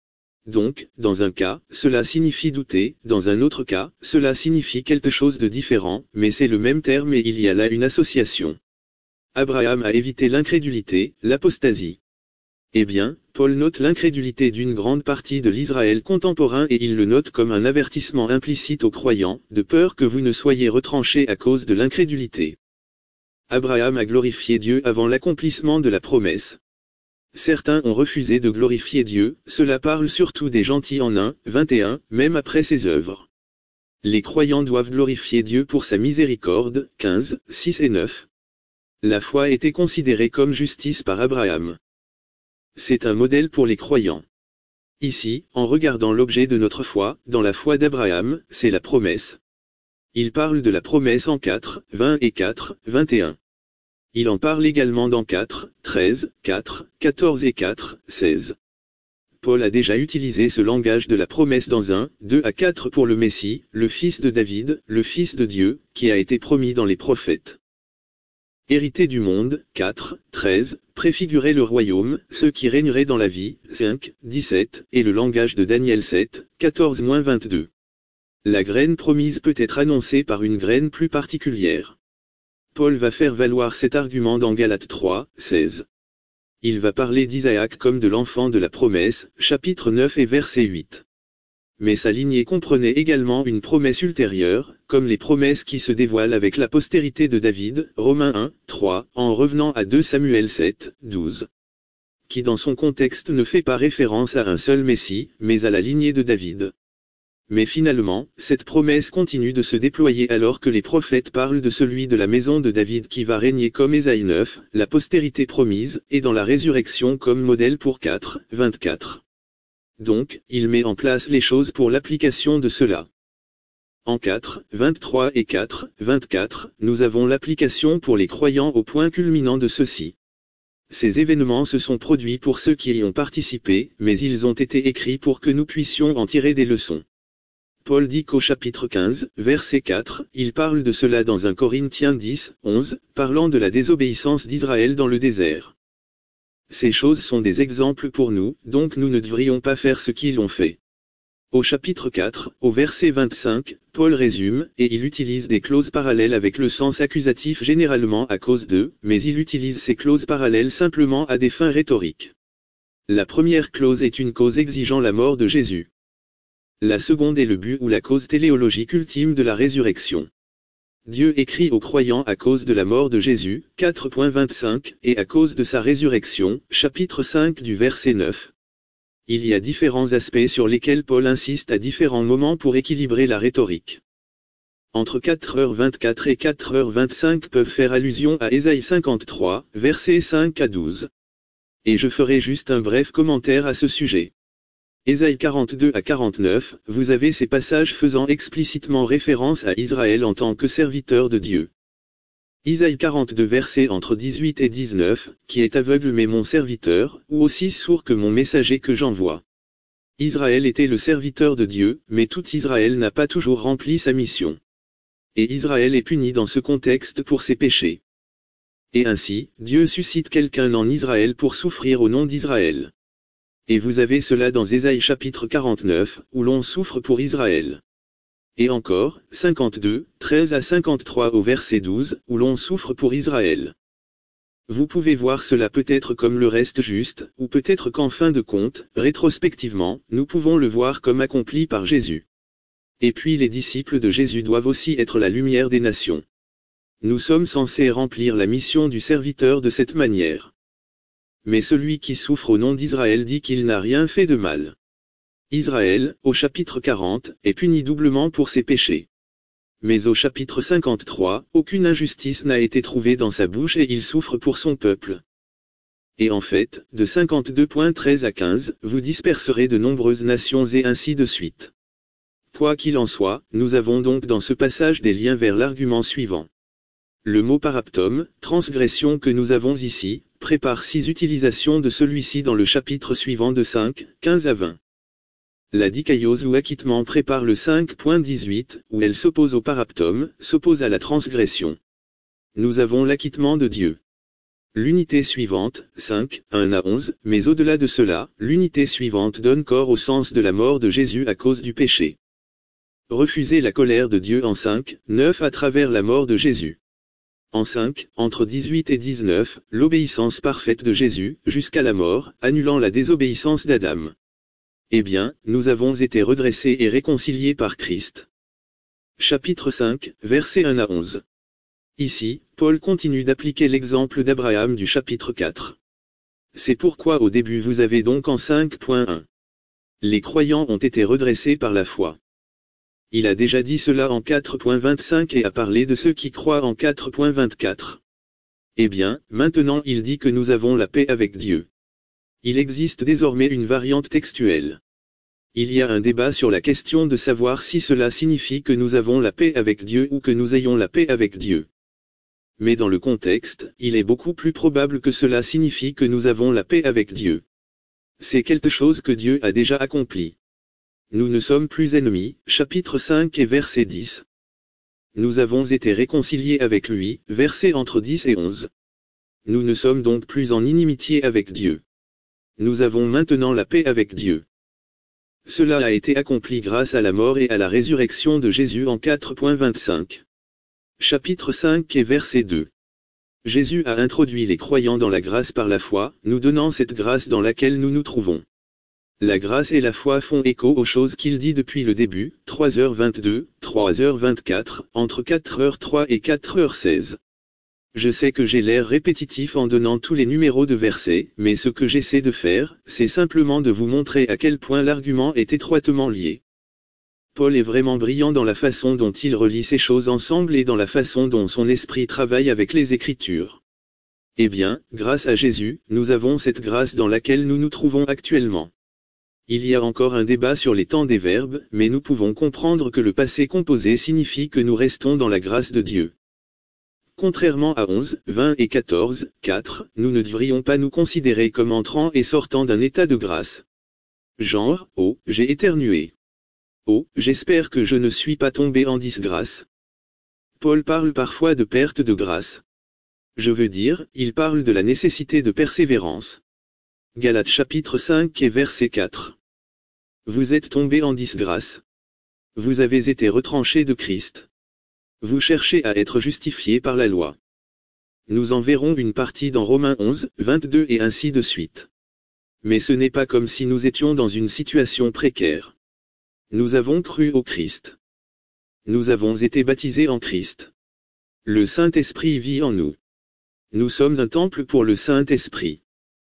Donc, dans un cas, cela signifie douter, dans un autre cas, cela signifie quelque chose de différent, mais c'est le même terme et il y a là une association. Abraham a évité l'incrédulité, l'apostasie. Eh bien, Paul note l'incrédulité d'une grande partie de l'Israël contemporain et il le note comme un avertissement implicite aux croyants, de peur que vous ne soyez retranchés à cause de l'incrédulité. Abraham a glorifié Dieu avant l'accomplissement de la promesse. Certains ont refusé de glorifier Dieu, cela parle surtout des gentils en 1, 21, même après ses œuvres. Les croyants doivent glorifier Dieu pour sa miséricorde, 15, 6 et 9. La foi était considérée comme justice par Abraham. C'est un modèle pour les croyants. Ici, en regardant l'objet de notre foi, dans la foi d'Abraham, c'est la promesse. Il parle de la promesse en 4, 20 et 4, 21. Il en parle également dans 4, 13, 4, 14 et 4, 16. Paul a déjà utilisé ce langage de la promesse dans 1, 2 à 4 pour le Messie, le fils de David, le fils de Dieu, qui a été promis dans les prophètes. Hérité du monde, 4, 13, préfigurer le royaume, ceux qui régneraient dans la vie, 5, 17, et le langage de Daniel 7, 14-22. La graine promise peut être annoncée par une graine plus particulière. Paul va faire valoir cet argument dans Galates 3, 16. Il va parler d'Isaac comme de l'enfant de la promesse, chapitre 9 et verset 8. Mais sa lignée comprenait également une promesse ultérieure, comme les promesses qui se dévoilent avec la postérité de David, Romains 1, 3, en revenant à 2 Samuel 7, 12. Qui dans son contexte ne fait pas référence à un seul Messie, mais à la lignée de David. Mais finalement, cette promesse continue de se déployer alors que les prophètes parlent de celui de la maison de David qui va régner comme Ésaïe 9, la postérité promise, et dans la résurrection comme modèle pour 4, 24. Donc, il met en place les choses pour l'application de cela. En 4, 23 et 4, 24, nous avons l'application pour les croyants au point culminant de ceci. Ces événements se sont produits pour ceux qui y ont participé, mais ils ont été écrits pour que nous puissions en tirer des leçons. Paul dit qu'au chapitre 15, verset 4, il parle de cela dans 1 Corinthiens 10, 11, parlant de la désobéissance d'Israël dans le désert. Ces choses sont des exemples pour nous, donc nous ne devrions pas faire ce qu'ils ont fait. Au chapitre 4, au verset 25, Paul résume, et il utilise des clauses parallèles avec le sens accusatif généralement à cause d'eux, mais il utilise ces clauses parallèles simplement à des fins rhétoriques. La première clause est une cause exigeant la mort de Jésus. La seconde est le but ou la cause téléologique ultime de la résurrection. Dieu écrit aux croyants à cause de la mort de Jésus, 4.25, et à cause de sa résurrection, chapitre 5 du verset 9. Il y a différents aspects sur lesquels Paul insiste à différents moments pour équilibrer la rhétorique. Entre 4h24 et 4h25 peuvent faire allusion à Ésaïe 53, versets 5 à 12. Et je ferai juste un bref commentaire à ce sujet. Ésaïe 42 à 49, vous avez ces passages faisant explicitement référence à Israël en tant que serviteur de Dieu. Isaïe 42 versets entre 18 et 19, qui est aveugle mais mon serviteur, ou aussi sourd que mon messager que j'envoie. Israël était le serviteur de Dieu, mais tout Israël n'a pas toujours rempli sa mission. Et Israël est puni dans ce contexte pour ses péchés. Et ainsi, Dieu suscite quelqu'un en Israël pour souffrir au nom d'Israël. Et vous avez cela dans Ésaïe chapitre 49, où l'on souffre pour Israël. Et encore, 52, 13 à 53 au verset 12, où l'on souffre pour Israël. Vous pouvez voir cela peut-être comme le reste juste, ou peut-être qu'en fin de compte, rétrospectivement, nous pouvons le voir comme accompli par Jésus. Et puis les disciples de Jésus doivent aussi être la lumière des nations. Nous sommes censés remplir la mission du serviteur de cette manière. Mais celui qui souffre au nom d'Israël dit qu'il n'a rien fait de mal. Israël, au chapitre 40, est puni doublement pour ses péchés. Mais au chapitre 53, aucune injustice n'a été trouvée dans sa bouche et il souffre pour son peuple. Et en fait, de 52.13 à 15, vous disperserez de nombreuses nations et ainsi de suite. Quoi qu'il en soit, nous avons donc dans ce passage des liens vers l'argument suivant. Le mot paraptome, transgression que nous avons ici, prépare 6 utilisations de celui-ci dans le chapitre suivant de 5, 15 à 20. La dikaios ou acquittement prépare le 5.18, où elle s'oppose au paraptome, s'oppose à la transgression. Nous avons l'acquittement de Dieu. L'unité suivante, 5, 1 à 11, mais au-delà de cela, l'unité suivante donne corps au sens de la mort de Jésus à cause du péché. Refuser la colère de Dieu en 5, 9 à travers la mort de Jésus. En 5, entre 18 et 19, l'obéissance parfaite de Jésus, jusqu'à la mort, annulant la désobéissance d'Adam. Eh bien, nous avons été redressés et réconciliés par Christ. Chapitre 5, versets 1 à 11. Ici, Paul continue d'appliquer l'exemple d'Abraham du chapitre 4. C'est pourquoi au début vous avez donc en 5.1. Les croyants ont été redressés par la foi. Il a déjà dit cela en 4.25 et a parlé de ceux qui croient en 4.24. Eh bien, maintenant il dit que nous avons la paix avec Dieu. Il existe désormais une variante textuelle. Il y a un débat sur la question de savoir si cela signifie que nous avons la paix avec Dieu ou que nous ayons la paix avec Dieu. Mais dans le contexte, il est beaucoup plus probable que cela signifie que nous avons la paix avec Dieu. C'est quelque chose que Dieu a déjà accompli. Nous ne sommes plus ennemis, chapitre 5 et verset 10. Nous avons été réconciliés avec lui, versets entre 10 et 11. Nous ne sommes donc plus en inimitié avec Dieu. Nous avons maintenant la paix avec Dieu. Cela a été accompli grâce à la mort et à la résurrection de Jésus en 4.25. Chapitre 5 et verset 2. Jésus a introduit les croyants dans la grâce par la foi, nous donnant cette grâce dans laquelle nous nous trouvons. La grâce et la foi font écho aux choses qu'il dit depuis le début, 3h22, 3h24, entre 4h03 et 4h16. Je sais que j'ai l'air répétitif en donnant tous les numéros de versets, mais ce que j'essaie de faire, c'est simplement de vous montrer à quel point l'argument est étroitement lié. Paul est vraiment brillant dans la façon dont il relie ces choses ensemble et dans la façon dont son esprit travaille avec les Écritures. Eh bien, grâce à Jésus, nous avons cette grâce dans laquelle nous nous trouvons actuellement. Il y a encore un débat sur les temps des verbes, mais nous pouvons comprendre que le passé composé signifie que nous restons dans la grâce de Dieu. Contrairement à 11, 20 et 14, 4, nous ne devrions pas nous considérer comme entrant et sortant d'un état de grâce. Genre, oh, j'ai éternué. Oh, j'espère que je ne suis pas tombé en disgrâce. Paul parle parfois de perte de grâce. Je veux dire, il parle de la nécessité de persévérance. Galates chapitre 5 et verset 4. Vous êtes tombé en disgrâce. Vous avez été retranché de Christ. Vous cherchez à être justifié par la loi. Nous en verrons une partie dans Romains 11, 22 et ainsi de suite. Mais ce n'est pas comme si nous étions dans une situation précaire. Nous avons cru au Christ. Nous avons été baptisés en Christ. Le Saint-Esprit vit en nous. Nous sommes un temple pour le Saint-Esprit.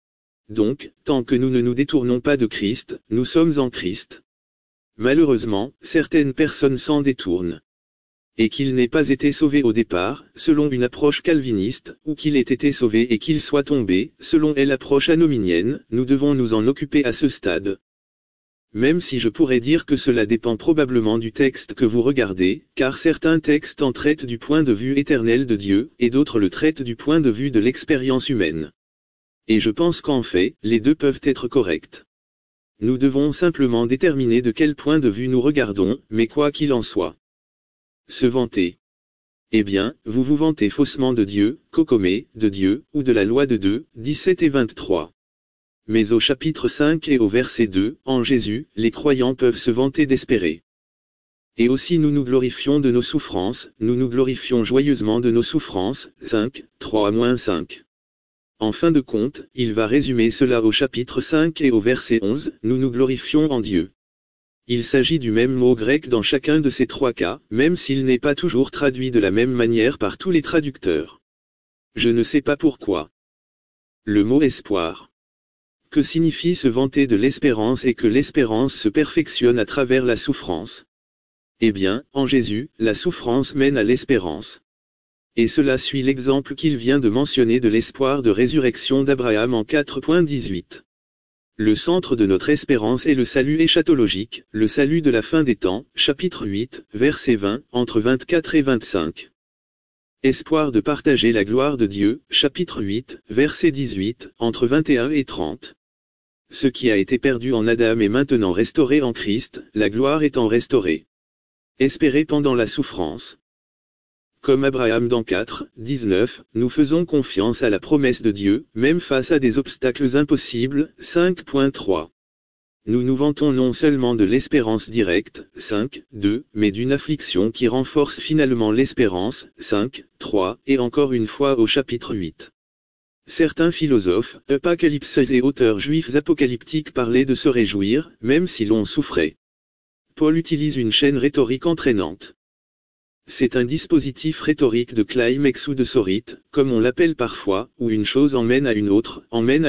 Donc, tant que nous ne nous détournons pas de Christ, nous sommes en Christ. Malheureusement, certaines personnes s'en détournent. Et qu'il n'ait pas été sauvé au départ, selon une approche calviniste, ou qu'il ait été sauvé et qu'il soit tombé, selon l'approche anominienne, nous devons nous en occuper à ce stade. Même si je pourrais dire que cela dépend probablement du texte que vous regardez, car certains textes en traitent du point de vue éternel de Dieu, et d'autres le traitent du point de vue de l'expérience humaine. Et je pense qu'en fait, les deux peuvent être corrects. Nous devons simplement déterminer de quel point de vue nous regardons, mais quoi qu'il en soit. Se vanter. Eh bien, vous vous vantez faussement de Dieu, Cocomé, de Dieu, ou de la loi de 2, 17 et 23. Mais au chapitre 5 et au verset 2, en Jésus, les croyants peuvent se vanter d'espérer. Et aussi nous nous glorifions de nos souffrances, nous nous glorifions joyeusement de nos souffrances, 5, 3-5. En fin de compte, il va résumer cela au chapitre 5 et au verset 11, nous nous glorifions en Dieu. Il s'agit du même mot grec dans chacun de ces trois cas, même s'il n'est pas toujours traduit de la même manière par tous les traducteurs. Je ne sais pas pourquoi. Le mot espoir. Que signifie se vanter de l'espérance et que l'espérance se perfectionne à travers la souffrance? Eh bien, en Jésus, la souffrance mène à l'espérance. Et cela suit l'exemple qu'il vient de mentionner de l'espoir de résurrection d'Abraham en 4.18. Le centre de notre espérance est le salut eschatologique, le salut de la fin des temps, chapitre 8, verset 20, entre 24 et 25. Espoir de partager la gloire de Dieu, chapitre 8, verset 18, entre 21 et 30. Ce qui a été perdu en Adam est maintenant restauré en Christ, la gloire étant restaurée. Espérer pendant la souffrance. Comme Abraham dans 4, 19, nous faisons confiance à la promesse de Dieu, même face à des obstacles impossibles, 5.3. Nous nous vantons non seulement de l'espérance directe, 5, 2, mais d'une affliction qui renforce finalement l'espérance, 5, 3, et encore une fois au chapitre 8. Certains philosophes, apocalypseurs et auteurs juifs apocalyptiques parlaient de se réjouir, même si l'on souffrait. Paul utilise une chaîne rhétorique entraînante. C'est un dispositif rhétorique de climax ou de sorite, comme on l'appelle parfois, où une chose emmène à une autre,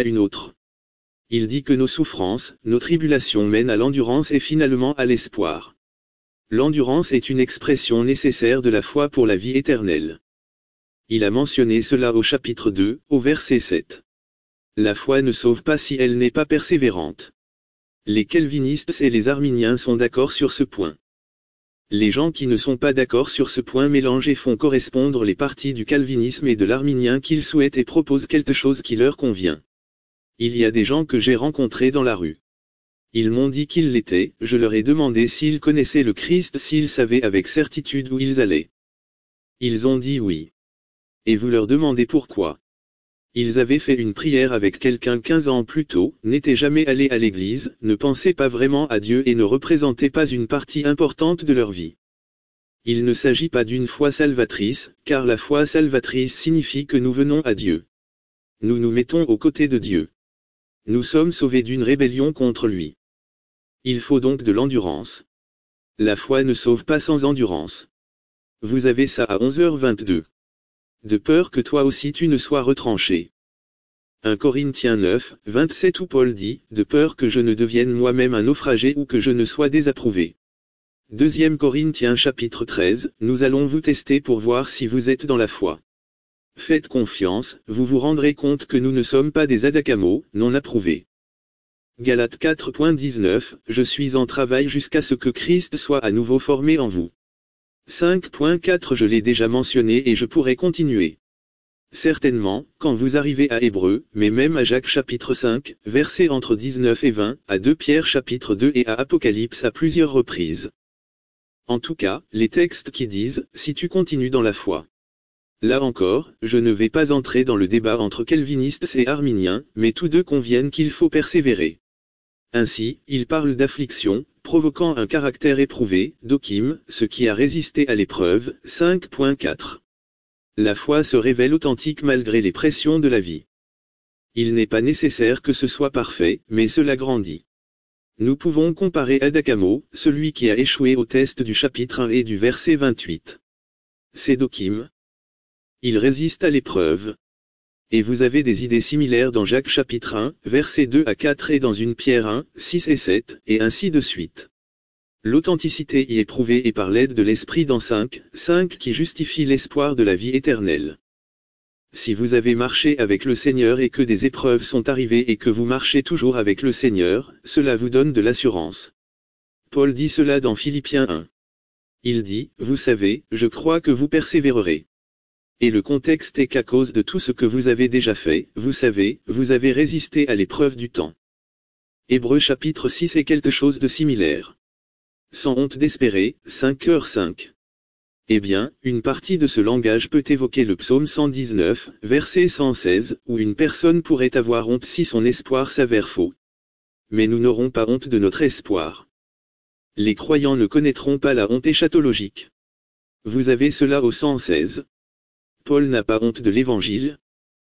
Il dit que nos souffrances, nos tribulations mènent à l'endurance et finalement à l'espoir. L'endurance est une expression nécessaire de la foi pour la vie éternelle. Il a mentionné cela au chapitre 2, au verset 7. La foi ne sauve pas si elle n'est pas persévérante. Les calvinistes et les arminiens sont d'accord sur ce point. Les gens qui ne sont pas d'accord sur ce point mélangent et font correspondre les parties du calvinisme et de l'arminien qu'ils souhaitent et proposent quelque chose qui leur convient. Il y a des gens que j'ai rencontrés dans la rue. Ils m'ont dit qu'ils l'étaient, je leur ai demandé s'ils connaissaient le Christ, s'ils savaient avec certitude où ils allaient. Ils ont dit oui. Et vous leur demandez pourquoi. Ils avaient fait une prière avec quelqu'un 15 ans plus tôt, n'étaient jamais allés à l'église, ne pensaient pas vraiment à Dieu et ne représentaient pas une partie importante de leur vie. Il ne s'agit pas d'une foi salvatrice, car la foi salvatrice signifie que nous venons à Dieu. Nous nous mettons aux côtés de Dieu. Nous sommes sauvés d'une rébellion contre lui. Il faut donc de l'endurance. La foi ne sauve pas sans endurance. Vous avez ça à 11h22. De peur que toi aussi tu ne sois retranché. 1 Corinthiens 9, 27 où Paul dit, de peur que je ne devienne moi-même un naufragé ou que je ne sois désapprouvé. 2 Corinthiens chapitre 13, nous allons vous tester pour voir si vous êtes dans la foi. Faites confiance, vous vous rendrez compte que nous ne sommes pas des adakamos, non approuvés. Galates 4.19, je suis en travail jusqu'à ce que Christ soit à nouveau formé en vous. 5.4 je l'ai déjà mentionné et je pourrais continuer. Certainement, quand vous arrivez à Hébreux, mais même à Jacques chapitre 5, versets entre 19 et 20, à 2 Pierre chapitre 2 et à Apocalypse à plusieurs reprises. En tout cas, les textes qui disent, si tu continues dans la foi. Là encore, je ne vais pas entrer dans le débat entre calvinistes et arminiens, mais tous deux conviennent qu'il faut persévérer. Ainsi, il parle d'affliction, provoquant un caractère éprouvé, dokim, ce qui a résisté à l'épreuve, 5.4. La foi se révèle authentique malgré les pressions de la vie. Il n'est pas nécessaire que ce soit parfait, mais cela grandit. Nous pouvons comparer Adakamo, celui qui a échoué au test du chapitre 1 et du verset 28. C'est dokim. Il résiste à l'épreuve. Et vous avez des idées similaires dans Jacques chapitre 1, versets 2 à 4 et dans 1 Pierre 1, 6 et 7, et ainsi de suite. L'authenticité y est prouvée et par l'aide de l'Esprit dans 5 qui justifie l'espoir de la vie éternelle. Si vous avez marché avec le Seigneur et que des épreuves sont arrivées et que vous marchez toujours avec le Seigneur, cela vous donne de l'assurance. Paul dit cela dans Philippiens 1. Il dit, vous savez, je crois que vous persévérerez. Et le contexte est qu'à cause de tout ce que vous avez déjà fait, vous savez, vous avez résisté à l'épreuve du temps. Hébreux chapitre 6 est quelque chose de similaire. Sans honte d'espérer, 5h5. Eh bien, une partie de ce langage peut évoquer le psaume 119, verset 116, où une personne pourrait avoir honte si son espoir s'avère faux. Mais nous n'aurons pas honte de notre espoir. Les croyants ne connaîtront pas la honte eschatologique. Vous avez cela au 116. Paul n'a pas honte de l'évangile.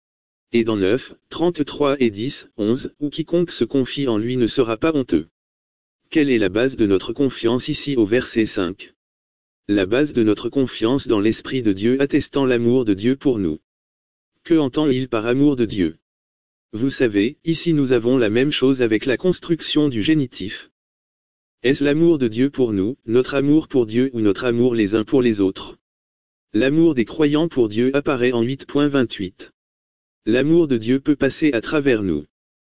Et dans 9, 33 et 10, 11, où quiconque se confie en lui ne sera pas honteux. Quelle est la base de notre confiance ici au verset 5? La base de notre confiance dans l'Esprit de Dieu attestant l'amour de Dieu pour nous. Que entend-il par amour de Dieu? Vous savez, ici nous avons la même chose avec la construction du génitif. Est-ce l'amour de Dieu pour nous, notre amour pour Dieu ou notre amour les uns pour les autres? L'amour des croyants pour Dieu apparaît en 8.28. L'amour de Dieu peut passer à travers nous.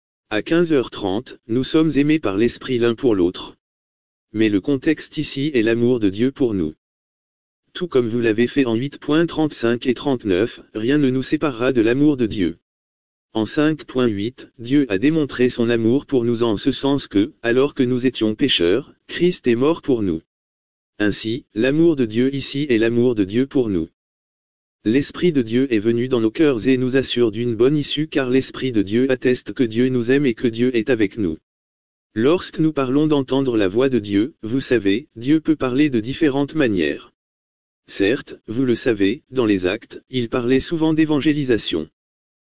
À 15h30, nous sommes aimés par l'Esprit l'un pour l'autre. Mais le contexte ici est l'amour de Dieu pour nous. Tout comme vous l'avez fait en 8.35 et 39, rien ne nous séparera de l'amour de Dieu. En 5.8, Dieu a démontré son amour pour nous en ce sens que, alors que nous étions pécheurs, Christ est mort pour nous. Ainsi, l'amour de Dieu ici est l'amour de Dieu pour nous. L'Esprit de Dieu est venu dans nos cœurs et nous assure d'une bonne issue car l'Esprit de Dieu atteste que Dieu nous aime et que Dieu est avec nous. Lorsque nous parlons d'entendre la voix de Dieu, vous savez, Dieu peut parler de différentes manières. Certes, vous le savez, dans les actes, il parlait souvent d'évangélisation.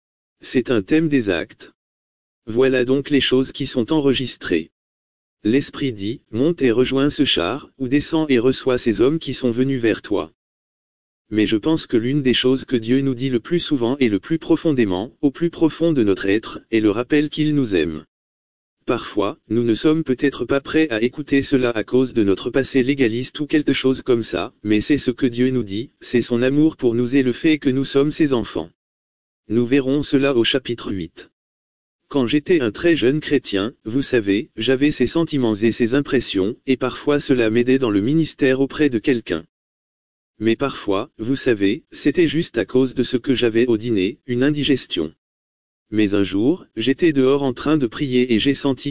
C'est un thème des actes. Voilà donc les choses qui sont enregistrées. L'Esprit dit, monte et rejoins ce char, ou descends et reçois ces hommes qui sont venus vers toi. Mais je pense que l'une des choses que Dieu nous dit le plus souvent et le plus profondément, au plus profond de notre être, est le rappel qu'il nous aime. Parfois, nous ne sommes peut-être pas prêts à écouter cela à cause de notre passé légaliste ou quelque chose comme ça, mais c'est ce que Dieu nous dit, c'est son amour pour nous et le fait que nous sommes ses enfants. Nous verrons cela au chapitre 8. Quand j'étais un très jeune chrétien, vous savez, j'avais ces sentiments et ces impressions, et parfois cela m'aidait dans le ministère auprès de quelqu'un. Mais parfois, vous savez, c'était juste à cause de ce que j'avais au dîner, une indigestion. Mais un jour, j'étais dehors en train de prier et j'ai senti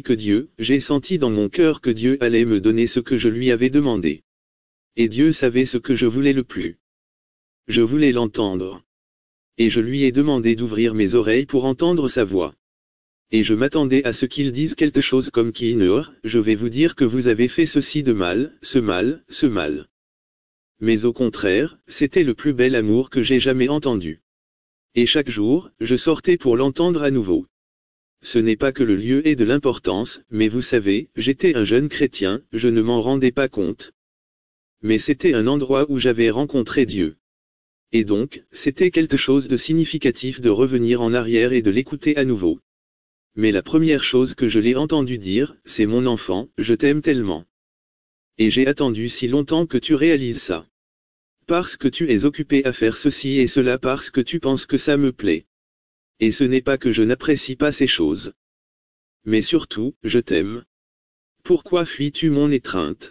dans mon cœur que Dieu allait me donner ce que je lui avais demandé. Et Dieu savait ce que je voulais le plus. Je voulais l'entendre. Et je lui ai demandé d'ouvrir mes oreilles pour entendre sa voix. Et je m'attendais à ce qu'il dise quelque chose comme Kiinur, je vais vous dire que vous avez fait ceci de mal, ce mal, ce mal. Mais au contraire, c'était le plus bel amour que j'ai jamais entendu. Et chaque jour, je sortais pour l'entendre à nouveau. Ce n'est pas que le lieu ait de l'importance, mais vous savez, j'étais un jeune chrétien, je ne m'en rendais pas compte. Mais c'était un endroit où j'avais rencontré Dieu. Et donc, c'était quelque chose de significatif de revenir en arrière et de l'écouter à nouveau. Mais la première chose que je l'ai entendu dire, c'est mon enfant, je t'aime tellement. Et j'ai attendu si longtemps que tu réalises ça. Parce que tu es occupé à faire ceci et cela parce que tu penses que ça me plaît. Et ce n'est pas que je n'apprécie pas ces choses. Mais surtout, je t'aime. Pourquoi fuis-tu mon étreinte?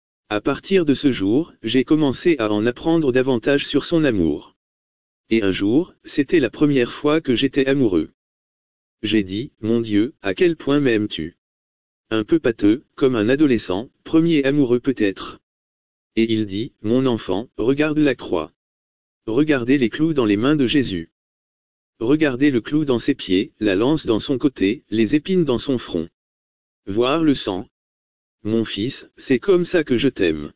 À partir de ce jour, j'ai commencé à en apprendre davantage sur son amour. Et un jour, c'était la première fois que j'étais amoureux. J'ai dit, mon Dieu, à quel point m'aimes-tu? Un peu pâteux, comme un adolescent, premier amoureux peut-être. Et il dit, mon enfant, regarde la croix. Regardez les clous dans les mains de Jésus. Regardez le clou dans ses pieds, la lance dans son côté, les épines dans son front. Voir le sang. Mon fils, c'est comme ça que je t'aime.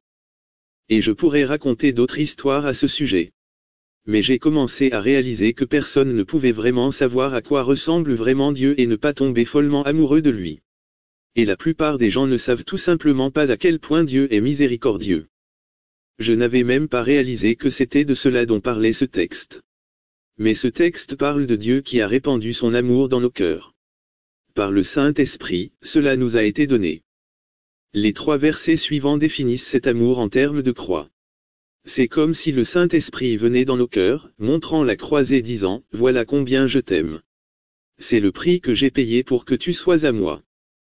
Et je pourrais raconter d'autres histoires à ce sujet. Mais j'ai commencé à réaliser que personne ne pouvait vraiment savoir à quoi ressemble vraiment Dieu et ne pas tomber follement amoureux de lui. Et la plupart des gens ne savent tout simplement pas à quel point Dieu est miséricordieux. Je n'avais même pas réalisé que c'était de cela dont parlait ce texte. Mais ce texte parle de Dieu qui a répandu son amour dans nos cœurs. Par le Saint-Esprit, cela nous a été donné. Les 3 versets suivants définissent cet amour en termes de croix. C'est comme si le Saint-Esprit venait dans nos cœurs, montrant la croix et disant, « Voilà combien je t'aime. C'est le prix que j'ai payé pour que tu sois à moi. »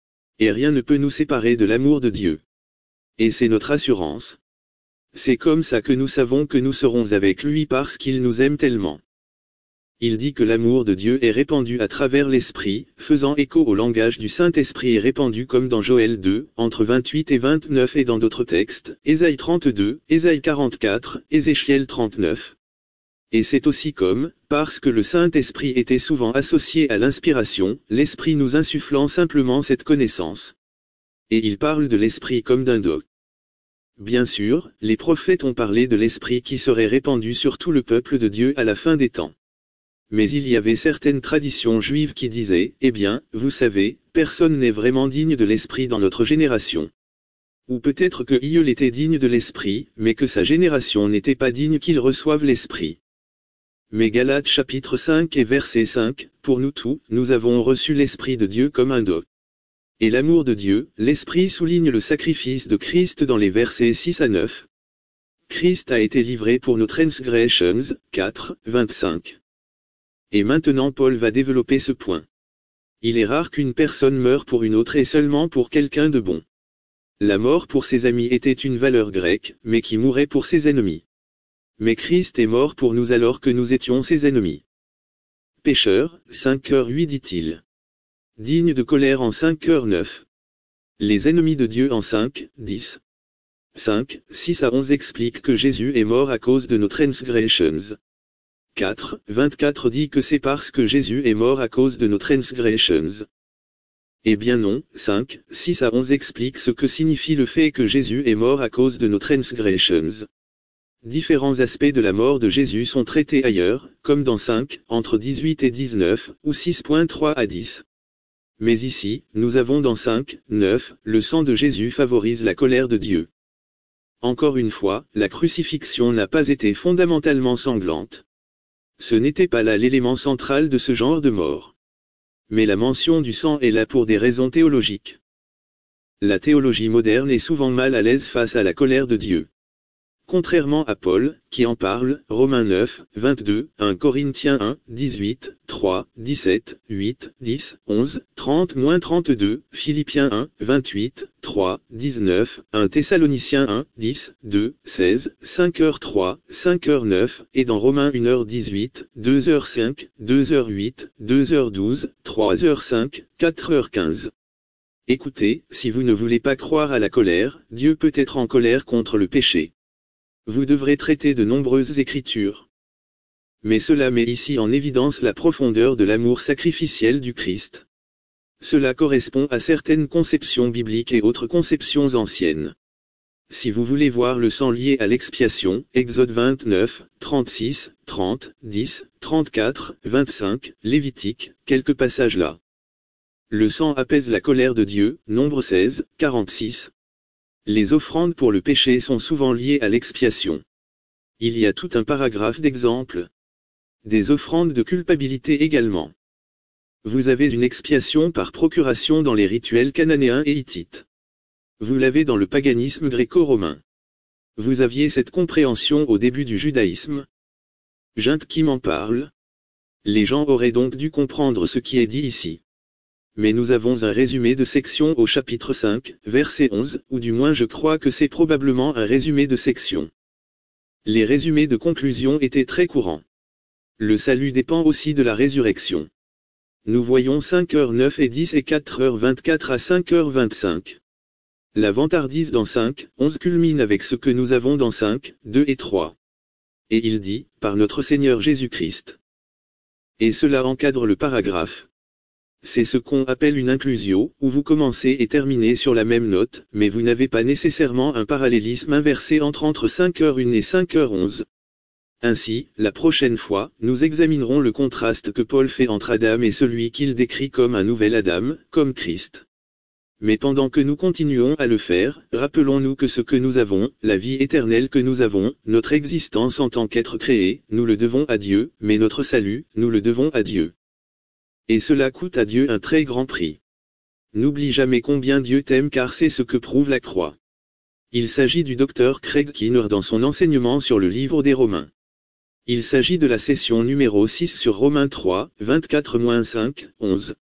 Et rien ne peut nous séparer de l'amour de Dieu. Et c'est notre assurance. C'est comme ça que nous savons que nous serons avec lui parce qu'il nous aime tellement. Il dit que l'amour de Dieu est répandu à travers l'Esprit, faisant écho au langage du Saint-Esprit et répandu comme dans Joël 2, entre 28 et 29 et dans d'autres textes, Ésaïe 32, Ésaïe 44, Ézéchiel 39. Et c'est aussi comme, parce que le Saint-Esprit était souvent associé à l'inspiration, l'Esprit nous insufflant simplement cette connaissance. Et il parle de l'Esprit comme d'un don. Bien sûr, les prophètes ont parlé de l'Esprit qui serait répandu sur tout le peuple de Dieu à la fin des temps. Mais il y avait certaines traditions juives qui disaient, eh bien, vous savez, personne n'est vraiment digne de l'Esprit dans notre génération. Ou peut-être que Ieul était digne de l'Esprit, mais que sa génération n'était pas digne qu'il reçoive l'Esprit. Mais Galates chapitre 5 et verset 5, pour nous tous, nous avons reçu l'Esprit de Dieu comme un don. Et l'amour de Dieu, l'Esprit souligne le sacrifice de Christ dans les versets 6 à 9. Christ a été livré pour nos transgressions, 4, 25. Et maintenant Paul va développer ce point. Il est rare qu'une personne meure pour une autre et seulement pour quelqu'un de bon. La mort pour ses amis était une valeur grecque, mais qui mourait pour ses ennemis. Mais Christ est mort pour nous alors que nous étions ses ennemis. Pécheurs, 5h8 dit-il. Digne de colère en 5h9. Les ennemis de Dieu en 5, 10. 5, 6 à 11 explique que Jésus est mort à cause de nos transgressions. 4, 24 dit que c'est parce que Jésus est mort à cause de nos transgressions. Eh bien non, 5, 6 à 11 explique ce que signifie le fait que Jésus est mort à cause de nos transgressions. Différents aspects de la mort de Jésus sont traités ailleurs, comme dans 5, entre 18 et 19, ou 6.3 à 10. Mais ici, nous avons dans 5, 9, le sang de Jésus favorise la colère de Dieu. Encore une fois, la crucifixion n'a pas été fondamentalement sanglante. Ce n'était pas là l'élément central de ce genre de mort. Mais la mention du sang est là pour des raisons théologiques. La théologie moderne est souvent mal à l'aise face à la colère de Dieu. Contrairement à Paul, qui en parle, Romains 9, 22, 1 Corinthiens 1, 18, 3, 17, 8, 10, 11, 30-32, Philippiens 1, 28, 3, 19, 1 Thessaloniciens 1, 10, 2, 16, 5h3, 5h9, et dans Romains 1h18, 2h5, 2h8, 2h12, 3h5, 4h15. Écoutez, si vous ne voulez pas croire à la colère, Dieu peut être en colère contre le péché. Vous devrez traiter de nombreuses écritures. Mais cela met ici en évidence la profondeur de l'amour sacrificiel du Christ. Cela correspond à certaines conceptions bibliques et autres conceptions anciennes. Si vous voulez voir le sang lié à l'expiation, Exode 29, 36, 30, 10, 34, 25, Lévitique, quelques passages là. Le sang apaise la colère de Dieu, Nombre 16, 46. Les offrandes pour le péché sont souvent liées à l'expiation. Il y a tout un paragraphe d'exemples. Des offrandes de culpabilité également. Vous avez une expiation par procuration dans les rituels cananéens et hittites. Vous l'avez dans le paganisme gréco-romain. Vous aviez cette compréhension au début du judaïsme. Jinte qui m'en parle. Les gens auraient donc dû comprendre ce qui est dit ici. Mais nous avons un résumé de section au chapitre 5, verset 11, ou du moins je crois que c'est probablement un résumé de section. Les résumés de conclusion étaient très courants. Le salut dépend aussi de la résurrection. Nous voyons 5h09 et 10 et 4h24 à 5h25. La vantardise dans 5, 11 culmine avec ce que nous avons dans 5, 2 et 3. Et il dit, par notre Seigneur Jésus-Christ. Et cela encadre le paragraphe. C'est ce qu'on appelle une inclusio, où vous commencez et terminez sur la même note, mais vous n'avez pas nécessairement un parallélisme inversé entre 5h01 et 5h11. Ainsi, la prochaine fois, nous examinerons le contraste que Paul fait entre Adam et celui qu'il décrit comme un nouvel Adam, comme Christ. Mais pendant que nous continuons à le faire, rappelons-nous que ce que nous avons, la vie éternelle que nous avons, notre existence en tant qu'être créé, nous le devons à Dieu, mais notre salut, nous le devons à Dieu. Et cela coûte à Dieu un très grand prix. N'oublie jamais combien Dieu t'aime car c'est ce que prouve la croix. Il s'agit du Dr Craig Keener dans son enseignement sur le livre des Romains. Il s'agit de la session numéro 6 sur Romains 3, 24-5, 11.